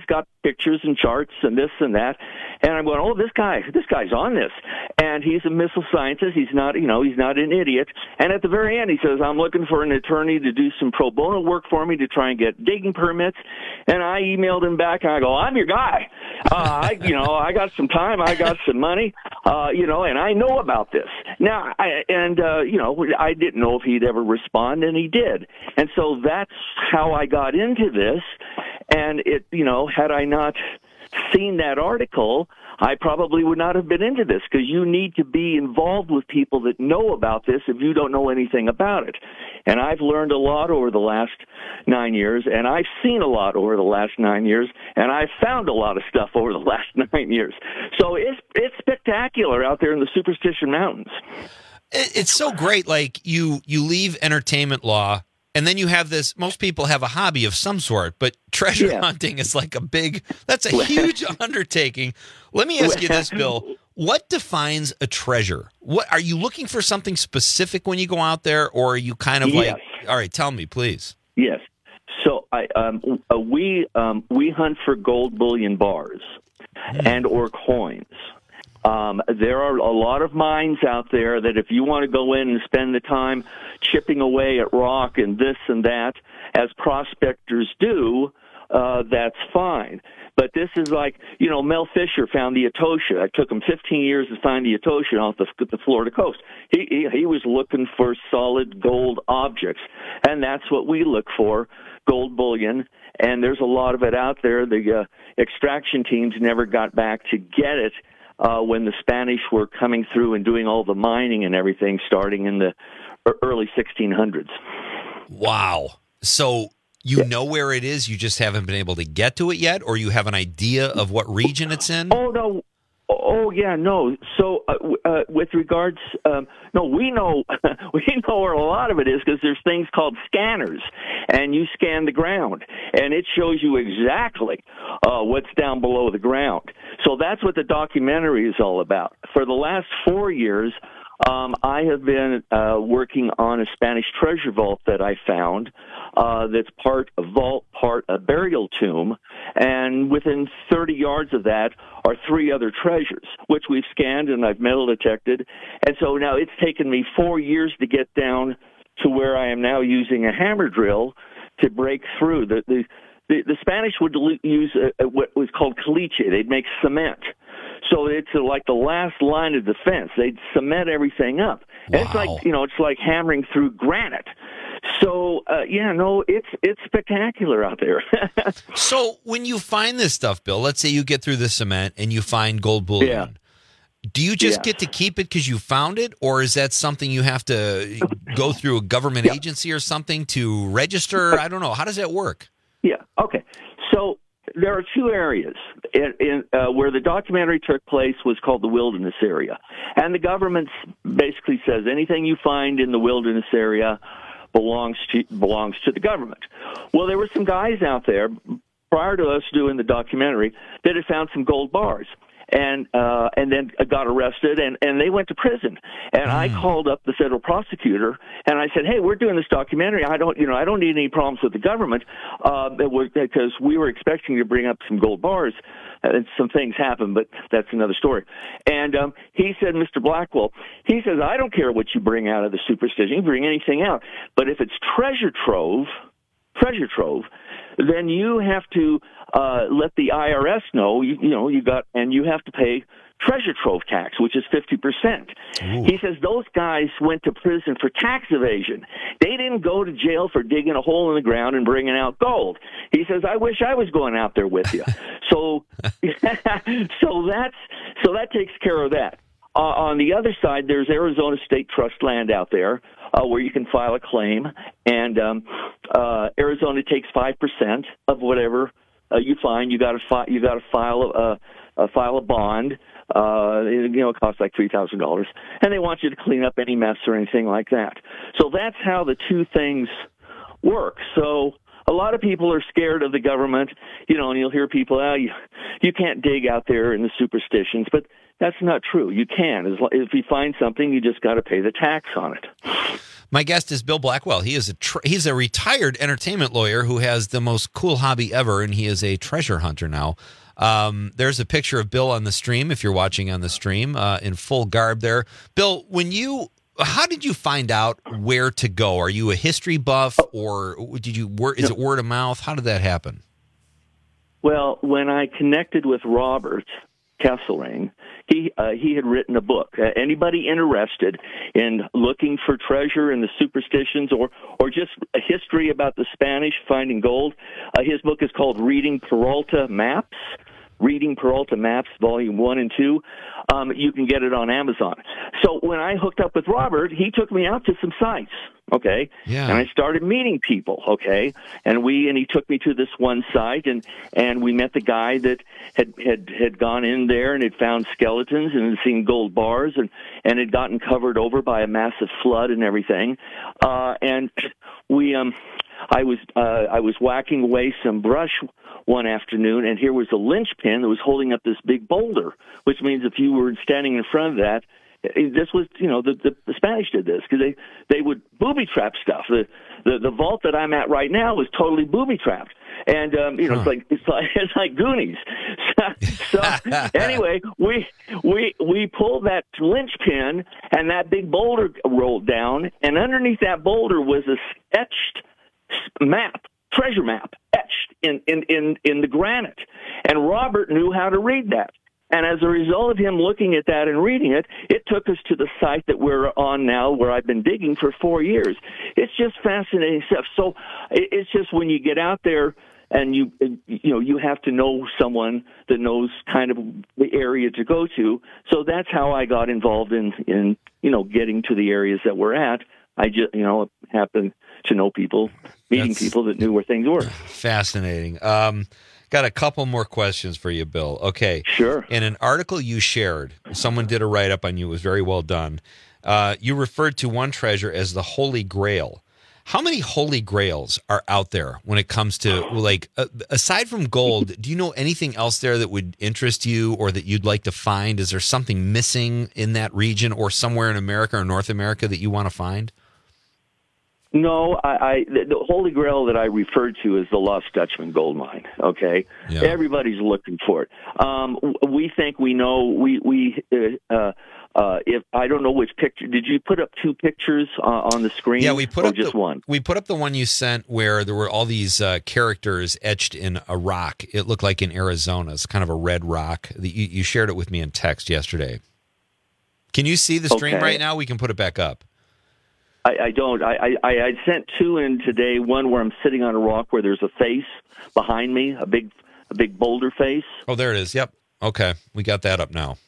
pictures and charts and this and that. And I'm going, oh, this guy, this guy's on this. And he's a missile scientist. He's not, you know, he's not an idiot. And at the very end, he says, I'm looking for an attorney to do some pro bono work for me to try and get digging permits. And I emailed him back, and I go, I'm your guy. Uh, I, you know, I got some time. I got some money, uh, you know, and I know about this. Now, I, and, uh, you know, I didn't know if he'd ever respond, and he did. And so that's how I got into this. And it, you know, had I not seen that article, I probably would not have been into this, because you need to be involved with people that know about this if you don't know anything about it. And I've learned a lot over the last nine years, and I've seen a lot over the last nine years, and I've found a lot of stuff over the last nine years. So it's it's spectacular out there in the Superstition Mountains. It's so great. Like you, you leave entertainment law, and then you have this, most people have a hobby of some sort, but treasure yeah. hunting is like a big, that's a huge undertaking. Let me ask you this, Bill. What defines a treasure? What are you looking for, something specific when you go out there, or are you kind of yes. like, all right, tell me, please. Yes. So I, um, uh, we, um, we hunt for gold bullion bars mm. and or coins. Um, there are a lot of mines out there that if you want to go in and spend the time chipping away at rock and this and that, as prospectors do, uh, that's fine. But this is like, you know, Mel Fisher found the Etosha. It took him fifteen years to find the Etosha off the, the Florida coast. He, he, he was looking for solid gold objects, and that's what we look for, gold bullion. And there's a lot of it out there. The uh, extraction teams never got back to get it. Uh, when the Spanish were coming through and doing all the mining and everything starting in the early sixteen hundreds. Wow. So you yeah. know where it is, you just haven't been able to get to it yet, or you have an idea of what region it's in? Oh, no. Oh, yeah, no. So uh, uh, with regards, um, no, we know we know where a lot of it is, because there's things called scanners, and you scan the ground, and it shows you exactly uh, what's down below the ground. So that's what the documentary is all about. For the last four years, um, I have been uh, working on a Spanish treasure vault that I found uh, that's part a vault, part a burial tomb, and within thirty yards of that are three other treasures, which we've scanned and I've metal detected. And so now it's taken me four years to get down to where I am now using a hammer drill to break through. The, the, the, the Spanish would use a, a, what was called caliche. They'd make cement. So it's like the last line of defense. They'd cement everything up. Wow. It's like, you know, it's like hammering through granite. So, uh, yeah, no, it's it's spectacular out there. So when you find this stuff, Bill, let's say you get through the cement and you find gold bullion. Yeah. Do you just yeah. get to keep it because you found it, or is that something you have to go through a government yeah. agency or something to register? I don't know. How does that work? Yeah, okay. So there are two areas in, in, uh, where the documentary took place was called the wilderness area. And the government basically says anything you find in the wilderness area belongs to belongs to the government. Well, there were some guys out there prior to us doing the documentary that had found some gold bars, and uh, and then got arrested, and, and they went to prison. And mm. I called up the federal prosecutor, and I said, "Hey, we're doing this documentary. I don't, you know, I don't need any problems with the government, uh, because we were expecting to bring up some gold bars." And some things happened, but that's another story. And um, he said, Mister Blackwell, he says, I don't care what you bring out of the superstition. You bring anything out. But if it's treasure trove, treasure trove, then you have to uh, let the I R S know, you, you know, you got, and you have to pay treasure trove tax, which is fifty percent. Ooh. He says those guys went to prison for tax evasion. They didn't go to jail for digging a hole in the ground and bringing out gold. He says, I wish I was going out there with you. so, so that's, so that takes care of that. Uh, on the other side, there's Arizona State Trust land out there uh, where you can file a claim, and um, uh, Arizona takes five percent of whatever uh, you find. You got to fi- you got to file a, a file a bond. Uh, you know, it costs like three thousand dollars, and they want you to clean up any mess or anything like that. So that's how the two things work. So a lot of people are scared of the government, you know, and you'll hear people, oh, you, you can't dig out there in the superstitions, but that's not true. You can. If you find something, you just got to pay the tax on it. My guest is Bill Blackwell. He is a tr- he's a retired entertainment lawyer who has the most cool hobby ever, and he is a treasure hunter now. Um, there's a picture of Bill on the stream, if you're watching on the stream, uh, in full garb there. Bill, when you, how did you find out where to go? Are you a history buff, or did you? Is it word of mouth? How did that happen? Well, when I connected with Robert Kesselring, he uh, he had written a book. Uh, anybody interested in looking for treasure in the superstitions, or or just a history about the Spanish finding gold, uh, his book is called Reading Peralta Maps. Reading Peralta Maps, Volume one and two. Um, you can get it on Amazon. So when I hooked up with Robert, he took me out to some sites, okay? Yeah. And I started meeting people, okay? And we and he took me to this one site, and, and we met the guy that had, had, had gone in there and had found skeletons and had seen gold bars and, and had gotten covered over by a massive flood and everything. Uh, and we... um. I was uh, I was whacking away some brush one afternoon, and here was a linchpin that was holding up this big boulder, which means if you were standing in front of that, this was, you know, the, the, the Spanish did this because they, they would booby trap stuff. The, the the vault that I'm at right now is totally booby trapped, and um, you know, huh. it's like it's like it's like Goonies. So anyway, we we we pulled that linchpin, and that big boulder rolled down, and underneath that boulder was a etched map, treasure map, etched in, in, in, in the granite. And Robert knew how to read that. And as a result of him looking at that and reading it, it took us to the site that we're on now, where I've been digging for four years. It's just fascinating stuff. So it's just when you get out there and you, you know, you have to know someone that knows kind of the area to go to. So that's how I got involved in, in, you know, getting to the areas that we're at. I just, you know, happened to know people, meeting That's people that knew where things were. Fascinating. Um, got a couple more questions for you, Bill. Okay. Sure. In an article you shared, someone did a write-up on you. It was very well done. Uh, you referred to one treasure as the Holy Grail. How many Holy Grails are out there when it comes to, like, uh, aside from gold, do you know anything else there that would interest you or that you'd like to find? Is there something missing in that region or somewhere in America or North America that you want to find? No, I, I the, the Holy Grail that I referred to is the Lost Dutchman gold mine. Okay, yeah. Everybody's looking for it. Um, we think we know. We we uh, uh, if I don't know which picture. Did you put up two pictures uh, on the screen? Yeah, we put or up just the, one. We put up the one you sent where there were all these uh, characters etched in a rock. It looked like in Arizona. It's kind of a red rock. The, you, you shared it with me in text yesterday. Can you see the stream okay. right now? We can put it back up. I, I don't. I, I, I sent two in today. One where I'm sitting on a rock where there's a face behind me, a big, a big boulder face. Oh, there it is. Yep. Okay, we got that up now.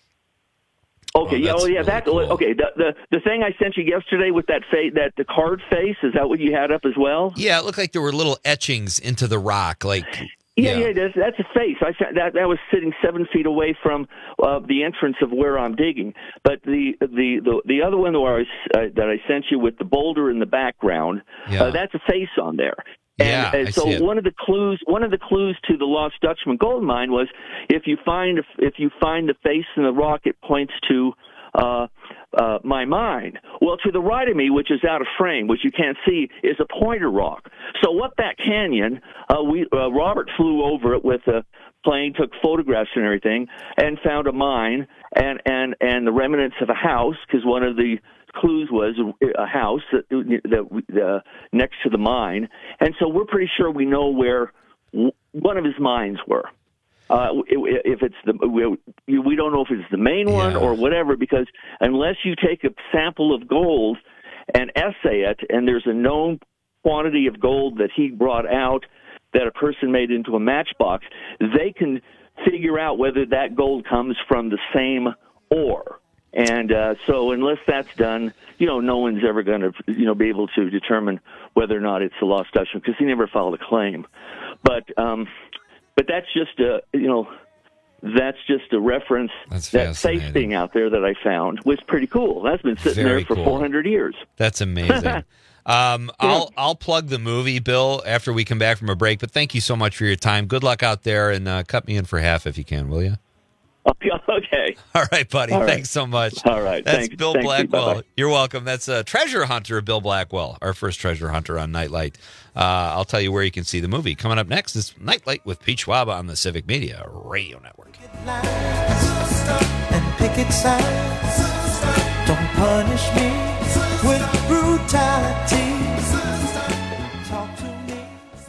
Okay. Oh, yeah. Oh, yeah. really that. cool. Okay. The, the the thing I sent you yesterday with that face, that the card face, is that what you had up as well? Yeah, it looked like there were little etchings into the rock, like. Yeah, yeah, that's, that's a face. I that that was sitting seven feet away from uh, the entrance of where I'm digging. But the the the, the other one where I was, uh, that I sent you with the boulder in the background, yeah. uh, that's a face on there. And, yeah, and I so see it. one of the clues, one of the clues to the Lost Dutchman gold mine was if you find if you find the face in the rock, it points to uh, uh, my mine. Well, to the right of me, which is out of frame, which you can't see, is a pointer rock. So up that canyon, uh, we uh, Robert flew over it with a plane, took photographs and everything, and found a mine and and and the remnants of a house, because one of the clues was a house that, that uh, next to the mine. And so we're pretty sure we know where one of his mines were. Uh, if it's the, we, we don't know if it's the main one yeah. or whatever, because unless you take a sample of gold and assay it, and there's a known quantity of gold that he brought out that a person made into a matchbox, they can figure out whether that gold comes from the same ore. And uh, so unless that's done, you know, no one's ever going to, you know, be able to determine whether or not it's a Lost Dutchman, because he never filed a claim. But um, but that's just a, you know, that's just a reference. That's that face being out there that I found was pretty cool. That's been sitting Very there for cool. four hundred years. That's amazing. Um, I'll I'll plug the movie, Bill, after we come back from a break. But thank you so much for your time. Good luck out there, and uh, cut me in for half if you can, will you? Okay, Okay. All right, buddy. All right. Thanks so much. All right. That's Thanks. Bill Thank you. Blackwell. Bye-bye. You're welcome. That's a treasure hunter, Bill Blackwell, our first treasure hunter on Nightlight. Uh, I'll tell you where you can see the movie. Coming up next is Nightlight with Pete Schwab on the Civic Media Radio Network. And picket signs. Don't punish me with brutality. Talk to me.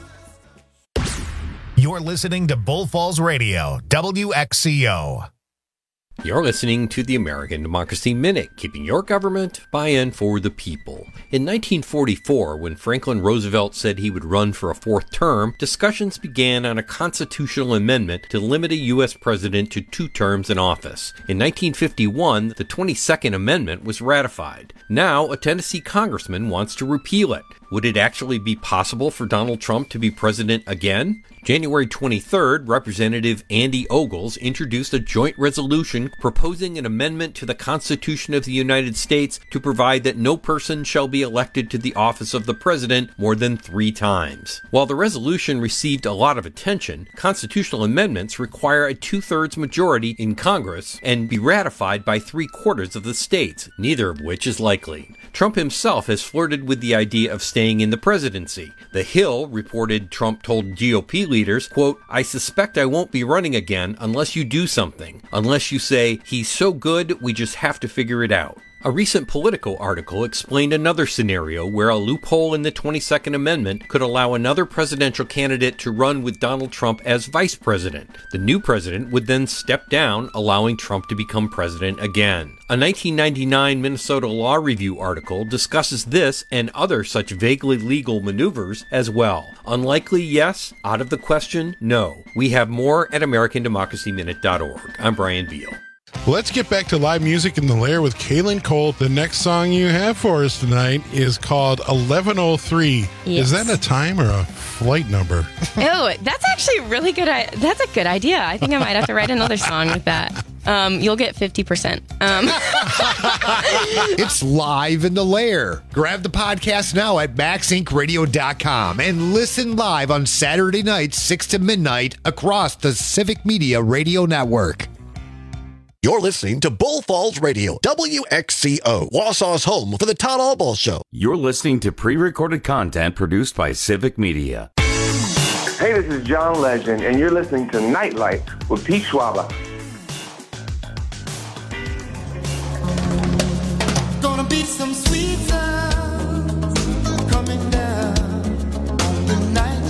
You're listening to Bull Falls Radio, W X C O. You're listening to the American Democracy Minute, keeping your government by and for the people. In nineteen forty-four, when Franklin Roosevelt said he would run for a fourth term, discussions began on a constitutional amendment to limit a U S president to two terms in office. In nineteen fifty-one, the twenty-second Amendment was ratified. Now, a Tennessee congressman wants to repeal it. Would it actually be possible for Donald Trump to be president again? January twenty-third, Representative Andy Ogles introduced a joint resolution proposing an amendment to the Constitution of the United States to provide that no person shall be elected to the office of the president more than three times. While the resolution received a lot of attention, constitutional amendments require a two-thirds majority in Congress and be ratified by three-quarters of the states, neither of which is likely. Trump himself has flirted with the idea of staying in the presidency. The Hill reported Trump told G O P leaders, quote, "I suspect I won't be running again unless you do something. Unless you say, he's so good, we just have to figure it out." A recent Politico article explained another scenario where a loophole in the twenty-second Amendment could allow another presidential candidate to run with Donald Trump as vice president. The new president would then step down, allowing Trump to become president again. A nineteen ninety-nine Minnesota Law Review article discusses this and other such vaguely legal maneuvers as well. Unlikely, yes. Out of the question, no. We have more at American Democracy Minute dot org. I'm Brian Beal. Let's get back to live music in the Lair with Kaylin Cole. The next song you have for us tonight is called eleven oh three. Yes. Is that a time or a flight number? Oh, that's actually really good. I- that's a good idea. I think I might have to write another song with that. Um, you'll get fifty percent. Um. It's live in the Lair. Grab the podcast now at max inc radio dot com and listen live on Saturday nights, six to midnight, across the Civic Media Radio Network. You're listening to Bull Falls Radio, W X C O, Wausau's home for the Todd Allball Show. You're listening to pre-recorded content produced by Civic Media. Hey, this is John Legend, and you're listening to Nightlight with Pete Schwab. Gonna be some sweet sounds coming down on the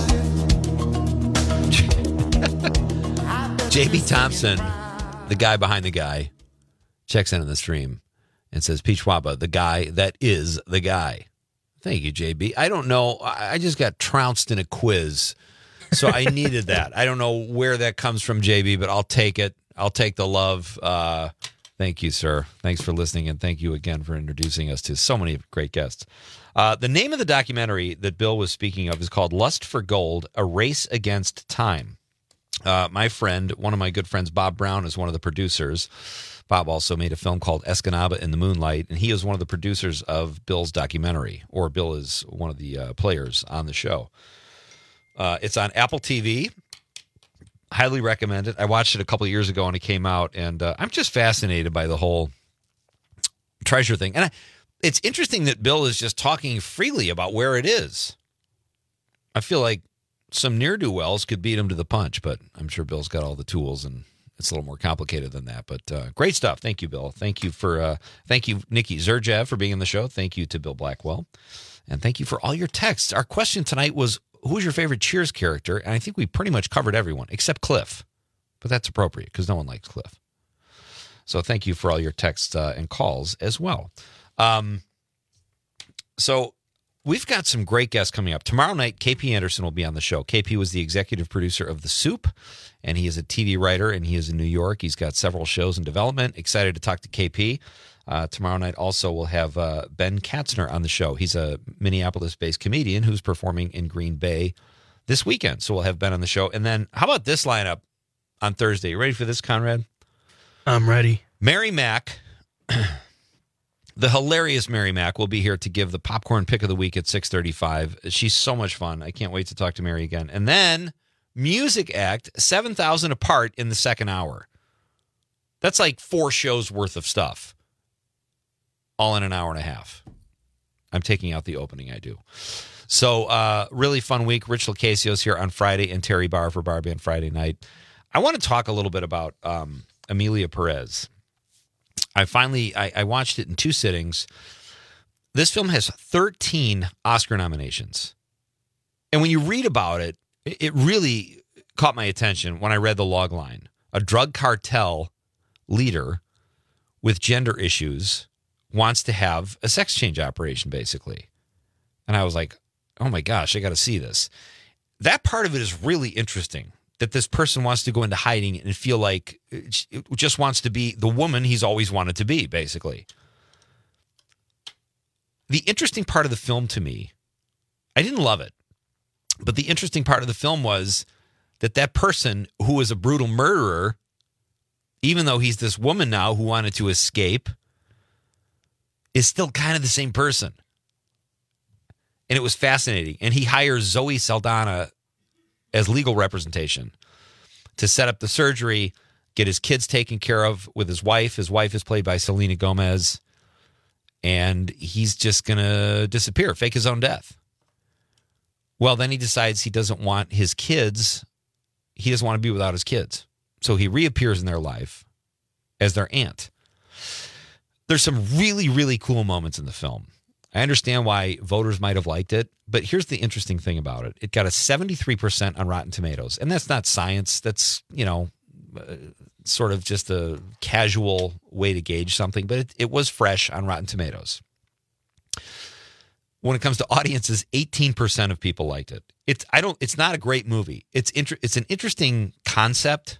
night shift. J B Thompson, the guy behind the guy, checks in on the stream and says, Pete Schwab, the guy that is the guy. Thank you, J B. I don't know. I just got trounced in a quiz, so I needed that. I don't know where that comes from, J B, but I'll take it. I'll take the love. Uh, thank you, sir. Thanks for listening, and thank you again for introducing us to so many great guests. Uh, the name of the documentary that Bill was speaking of is called Lust for Gold, A Race Against Time. Uh, my friend, one of my good friends, Bob Brown, is one of the producers. Bob also made a film called Escanaba in the Moonlight, and he is one of the producers of Bill's documentary, or Bill is one of the uh, players on the show. Uh, it's on Apple T V. Highly recommend it. I watched it a couple of years ago when it came out, and uh, I'm just fascinated by the whole treasure thing. And I, it's interesting that Bill is just talking freely about where it is. I feel like some ne'er-do-wells could beat him to the punch, but I'm sure Bill's got all the tools, and it's a little more complicated than that. But uh, great stuff. Thank you, Bill. Thank you for uh, thank you, Nikki Zerjev, for being on the show. Thank you to Bill Blackwell, and thank you for all your texts. Our question tonight was, who's your favorite Cheers character? And I think we pretty much covered everyone except Cliff, but that's appropriate because no one likes Cliff. So thank you for all your texts uh, and calls as well. Um, so. We've got some great guests coming up. Tomorrow night, K P Anderson will be on the show. K P was the executive producer of The Soup, and he is a T V writer, and he is in New York. He's got several shows in development. Excited to talk to K P. Uh, tomorrow night also we'll have uh, Ben Katzner on the show. He's a Minneapolis-based comedian who's performing in Green Bay this weekend. So we'll have Ben on the show. And then how about this lineup on Thursday? You ready for this, Conrad? I'm ready. Mary Mack. The hilarious Mary Mack will be here to give the popcorn pick of the week at six thirty-five. She's so much fun. I can't wait to talk to Mary again. And then Music Act, seven thousand apart in the second hour. That's like four shows worth of stuff, all in an hour and a half. I'm taking out the opening, I do. So, uh, really fun week. Rich Lacasio's here on Friday and Terry Barr for Barbie on Friday night. I want to talk a little bit about um, Emilia Perez. I finally, I, I watched it in two sittings. This film has thirteen Oscar nominations. And when you read about it, it really caught my attention when I read the log line. A drug cartel leader with gender issues wants to have a sex change operation, basically. And I was like, oh my gosh, I got to see this. That part of it is really interesting, that this person wants to go into hiding and feel like it just wants to be the woman he's always wanted to be, basically. The interesting part of the film to me, I didn't love it, but the interesting part of the film was that that person who was a brutal murderer, even though he's this woman now who wanted to escape, is still kind of the same person. And it was fascinating. And he hires Zoe Saldana as legal representation to set up the surgery, get his kids taken care of with his wife. His wife is played by Selena Gomez. And he's just going to disappear, fake his own death. Well, then he decides he doesn't want his kids, he doesn't want to be without his kids. So he reappears in their life as their aunt. There's some really, really cool moments in the film. I understand why voters might have liked it, but here's the interesting thing about it. It got a seventy-three percent on Rotten Tomatoes, and that's not science. That's, you know, uh, sort of just a casual way to gauge something, but it, it was fresh on Rotten Tomatoes. When it comes to audiences, eighteen percent of people liked it. It's I don't. It's not a great movie. It's inter, It's an interesting concept,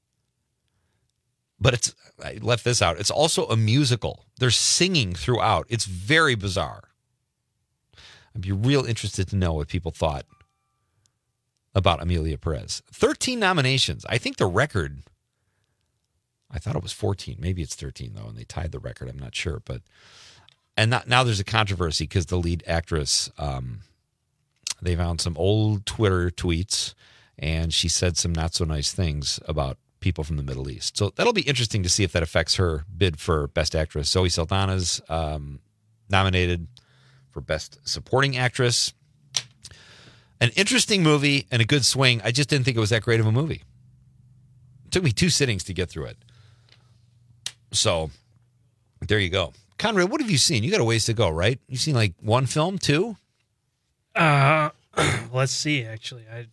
but it's. I left this out. It's also a musical. There's singing throughout. It's very bizarre. I'd be real interested to know what people thought about Emilia Perez. thirteen nominations. I think the record. I thought it was fourteen. Maybe it's thirteen though, and they tied the record. I'm not sure, but. And not, now there's a controversy because the lead actress, um, they found some old Twitter tweets, and she said some not so nice things about people from the Middle East. So that'll be interesting to see if that affects her bid for Best Actress. Zoe Saldana's um, nominated for Best Supporting Actress. An interesting movie and a good swing. I just didn't think it was that great of a movie. It took me two sittings to get through it. So there you go. Conrad, what have you seen? You got a ways to go, right? You've seen like one film, two? Uh, let's see, actually. I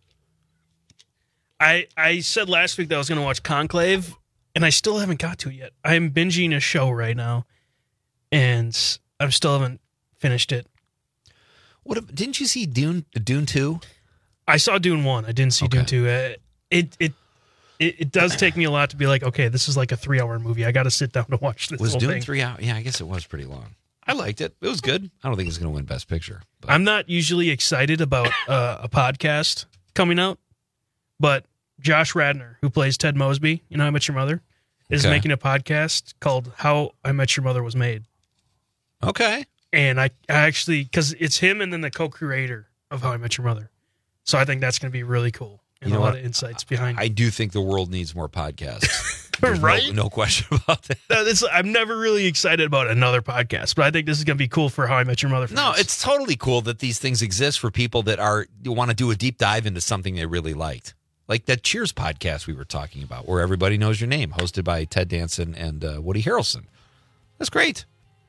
I I said last week that I was going to watch Conclave, and I still haven't got to it yet. I'm binging a show right now, and I still haven't finished it. What didn't you see Dune Dune two? I saw Dune one. I didn't see Okay. Dune two. Uh, It it it it does take me a lot to be like, okay, this is like a three-hour movie. I got to sit down to watch this Was whole Dune thing. three hours? Yeah, I guess it was pretty long. I liked it. It was good. I don't think it's going to win Best Picture. I'm not usually excited about uh, a podcast coming out, but Josh Radnor, who plays Ted Mosby, you know, How I Met Your Mother, is Okay. making a podcast called How I Met Your Mother Was Made. Okay. And I, I actually, because it's him and then the co-creator of How I Met Your Mother. So I think that's going to be really cool. And You know a lot what? of insights behind it. I do think the world needs more podcasts. There's Right? No, no question about that. No, this, I'm never really excited about another podcast, but I think this is going to be cool for How I Met Your Mother fans. No, it's totally cool that these things exist for people that are want to do a deep dive into something they really liked. Like that Cheers podcast we were talking about, where everybody knows your name, hosted by Ted Danson and uh, Woody Harrelson. That's great.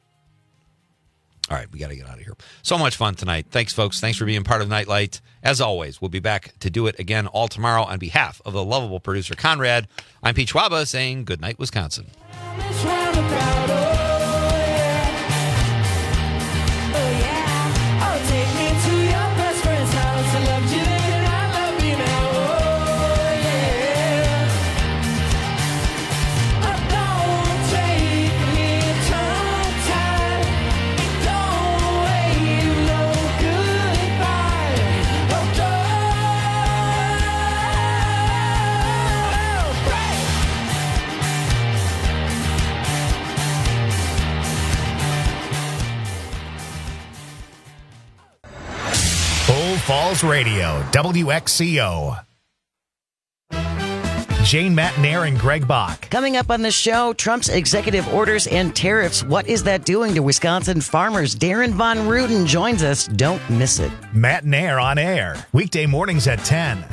All right, we got to get out of here. So much fun tonight. Thanks, folks. Thanks for being part of Nightlight. As always, we'll be back to do it again all tomorrow. On behalf of the lovable producer Conrad, I'm Pete Schwaba saying good night, Wisconsin. Bull Falls Radio, W X C O. Jane Matnair and Greg Bach. Coming up on the show, Trump's executive orders and tariffs. What is that doing to Wisconsin farmers? Darren Von Ruden joins us. Don't miss it. Matnair on air, weekday mornings at ten.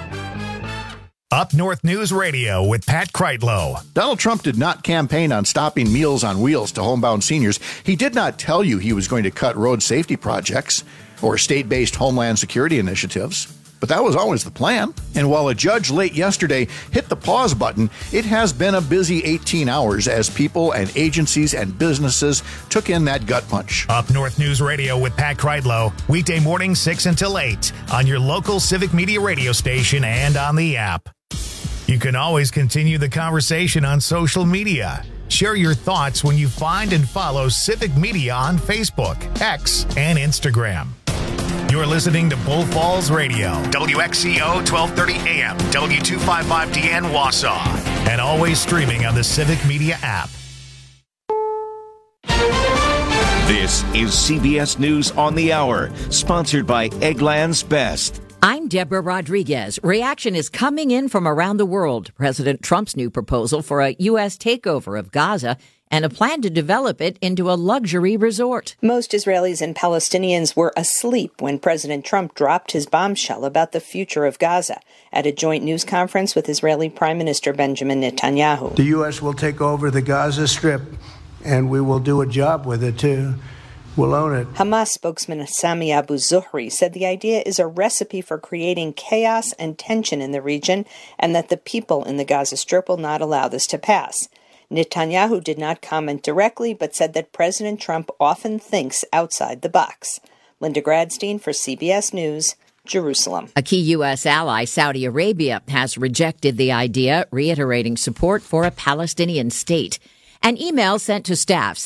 Up North News Radio with Pat Kreitlow. Donald Trump did not campaign on stopping Meals on Wheels to homebound seniors. He did not tell you he was going to cut road safety projects or state-based homeland security initiatives. But that was always the plan. And while a judge late yesterday hit the pause button, it has been a busy eighteen hours as people and agencies and businesses took in that gut punch. Up North News Radio with Pat Kreitlow, weekday mornings six until eight on your local Civic Media radio station and on the app. You can always continue the conversation on social media. Share your thoughts when you find and follow Civic Media on Facebook, X, and Instagram. You're listening to Bull Falls Radio, W X C O twelve thirty A M, W two fifty-five D N Wausau, and always streaming on the Civic Media app. This is C B S News on the Hour, sponsored by Eggland's Best. I'm Deborah Rodriguez. Reaction is coming in from around the world. President Trump's new proposal for a U S takeover of Gaza and a plan to develop it into a luxury resort. Most Israelis and Palestinians were asleep when President Trump dropped his bombshell about the future of Gaza at a joint news conference with Israeli Prime Minister Benjamin Netanyahu. The U S will take over the Gaza Strip, and we will do a job with it, too. We'll own it. Hamas spokesman Sami Abu Zuhri said the idea is a recipe for creating chaos and tension in the region and that the people in the Gaza Strip will not allow this to pass. Netanyahu did not comment directly, but said that President Trump often thinks outside the box. Linda Gradstein for C B S News, Jerusalem. A key U S ally, Saudi Arabia, has rejected the idea, reiterating support for a Palestinian state. An email sent to staff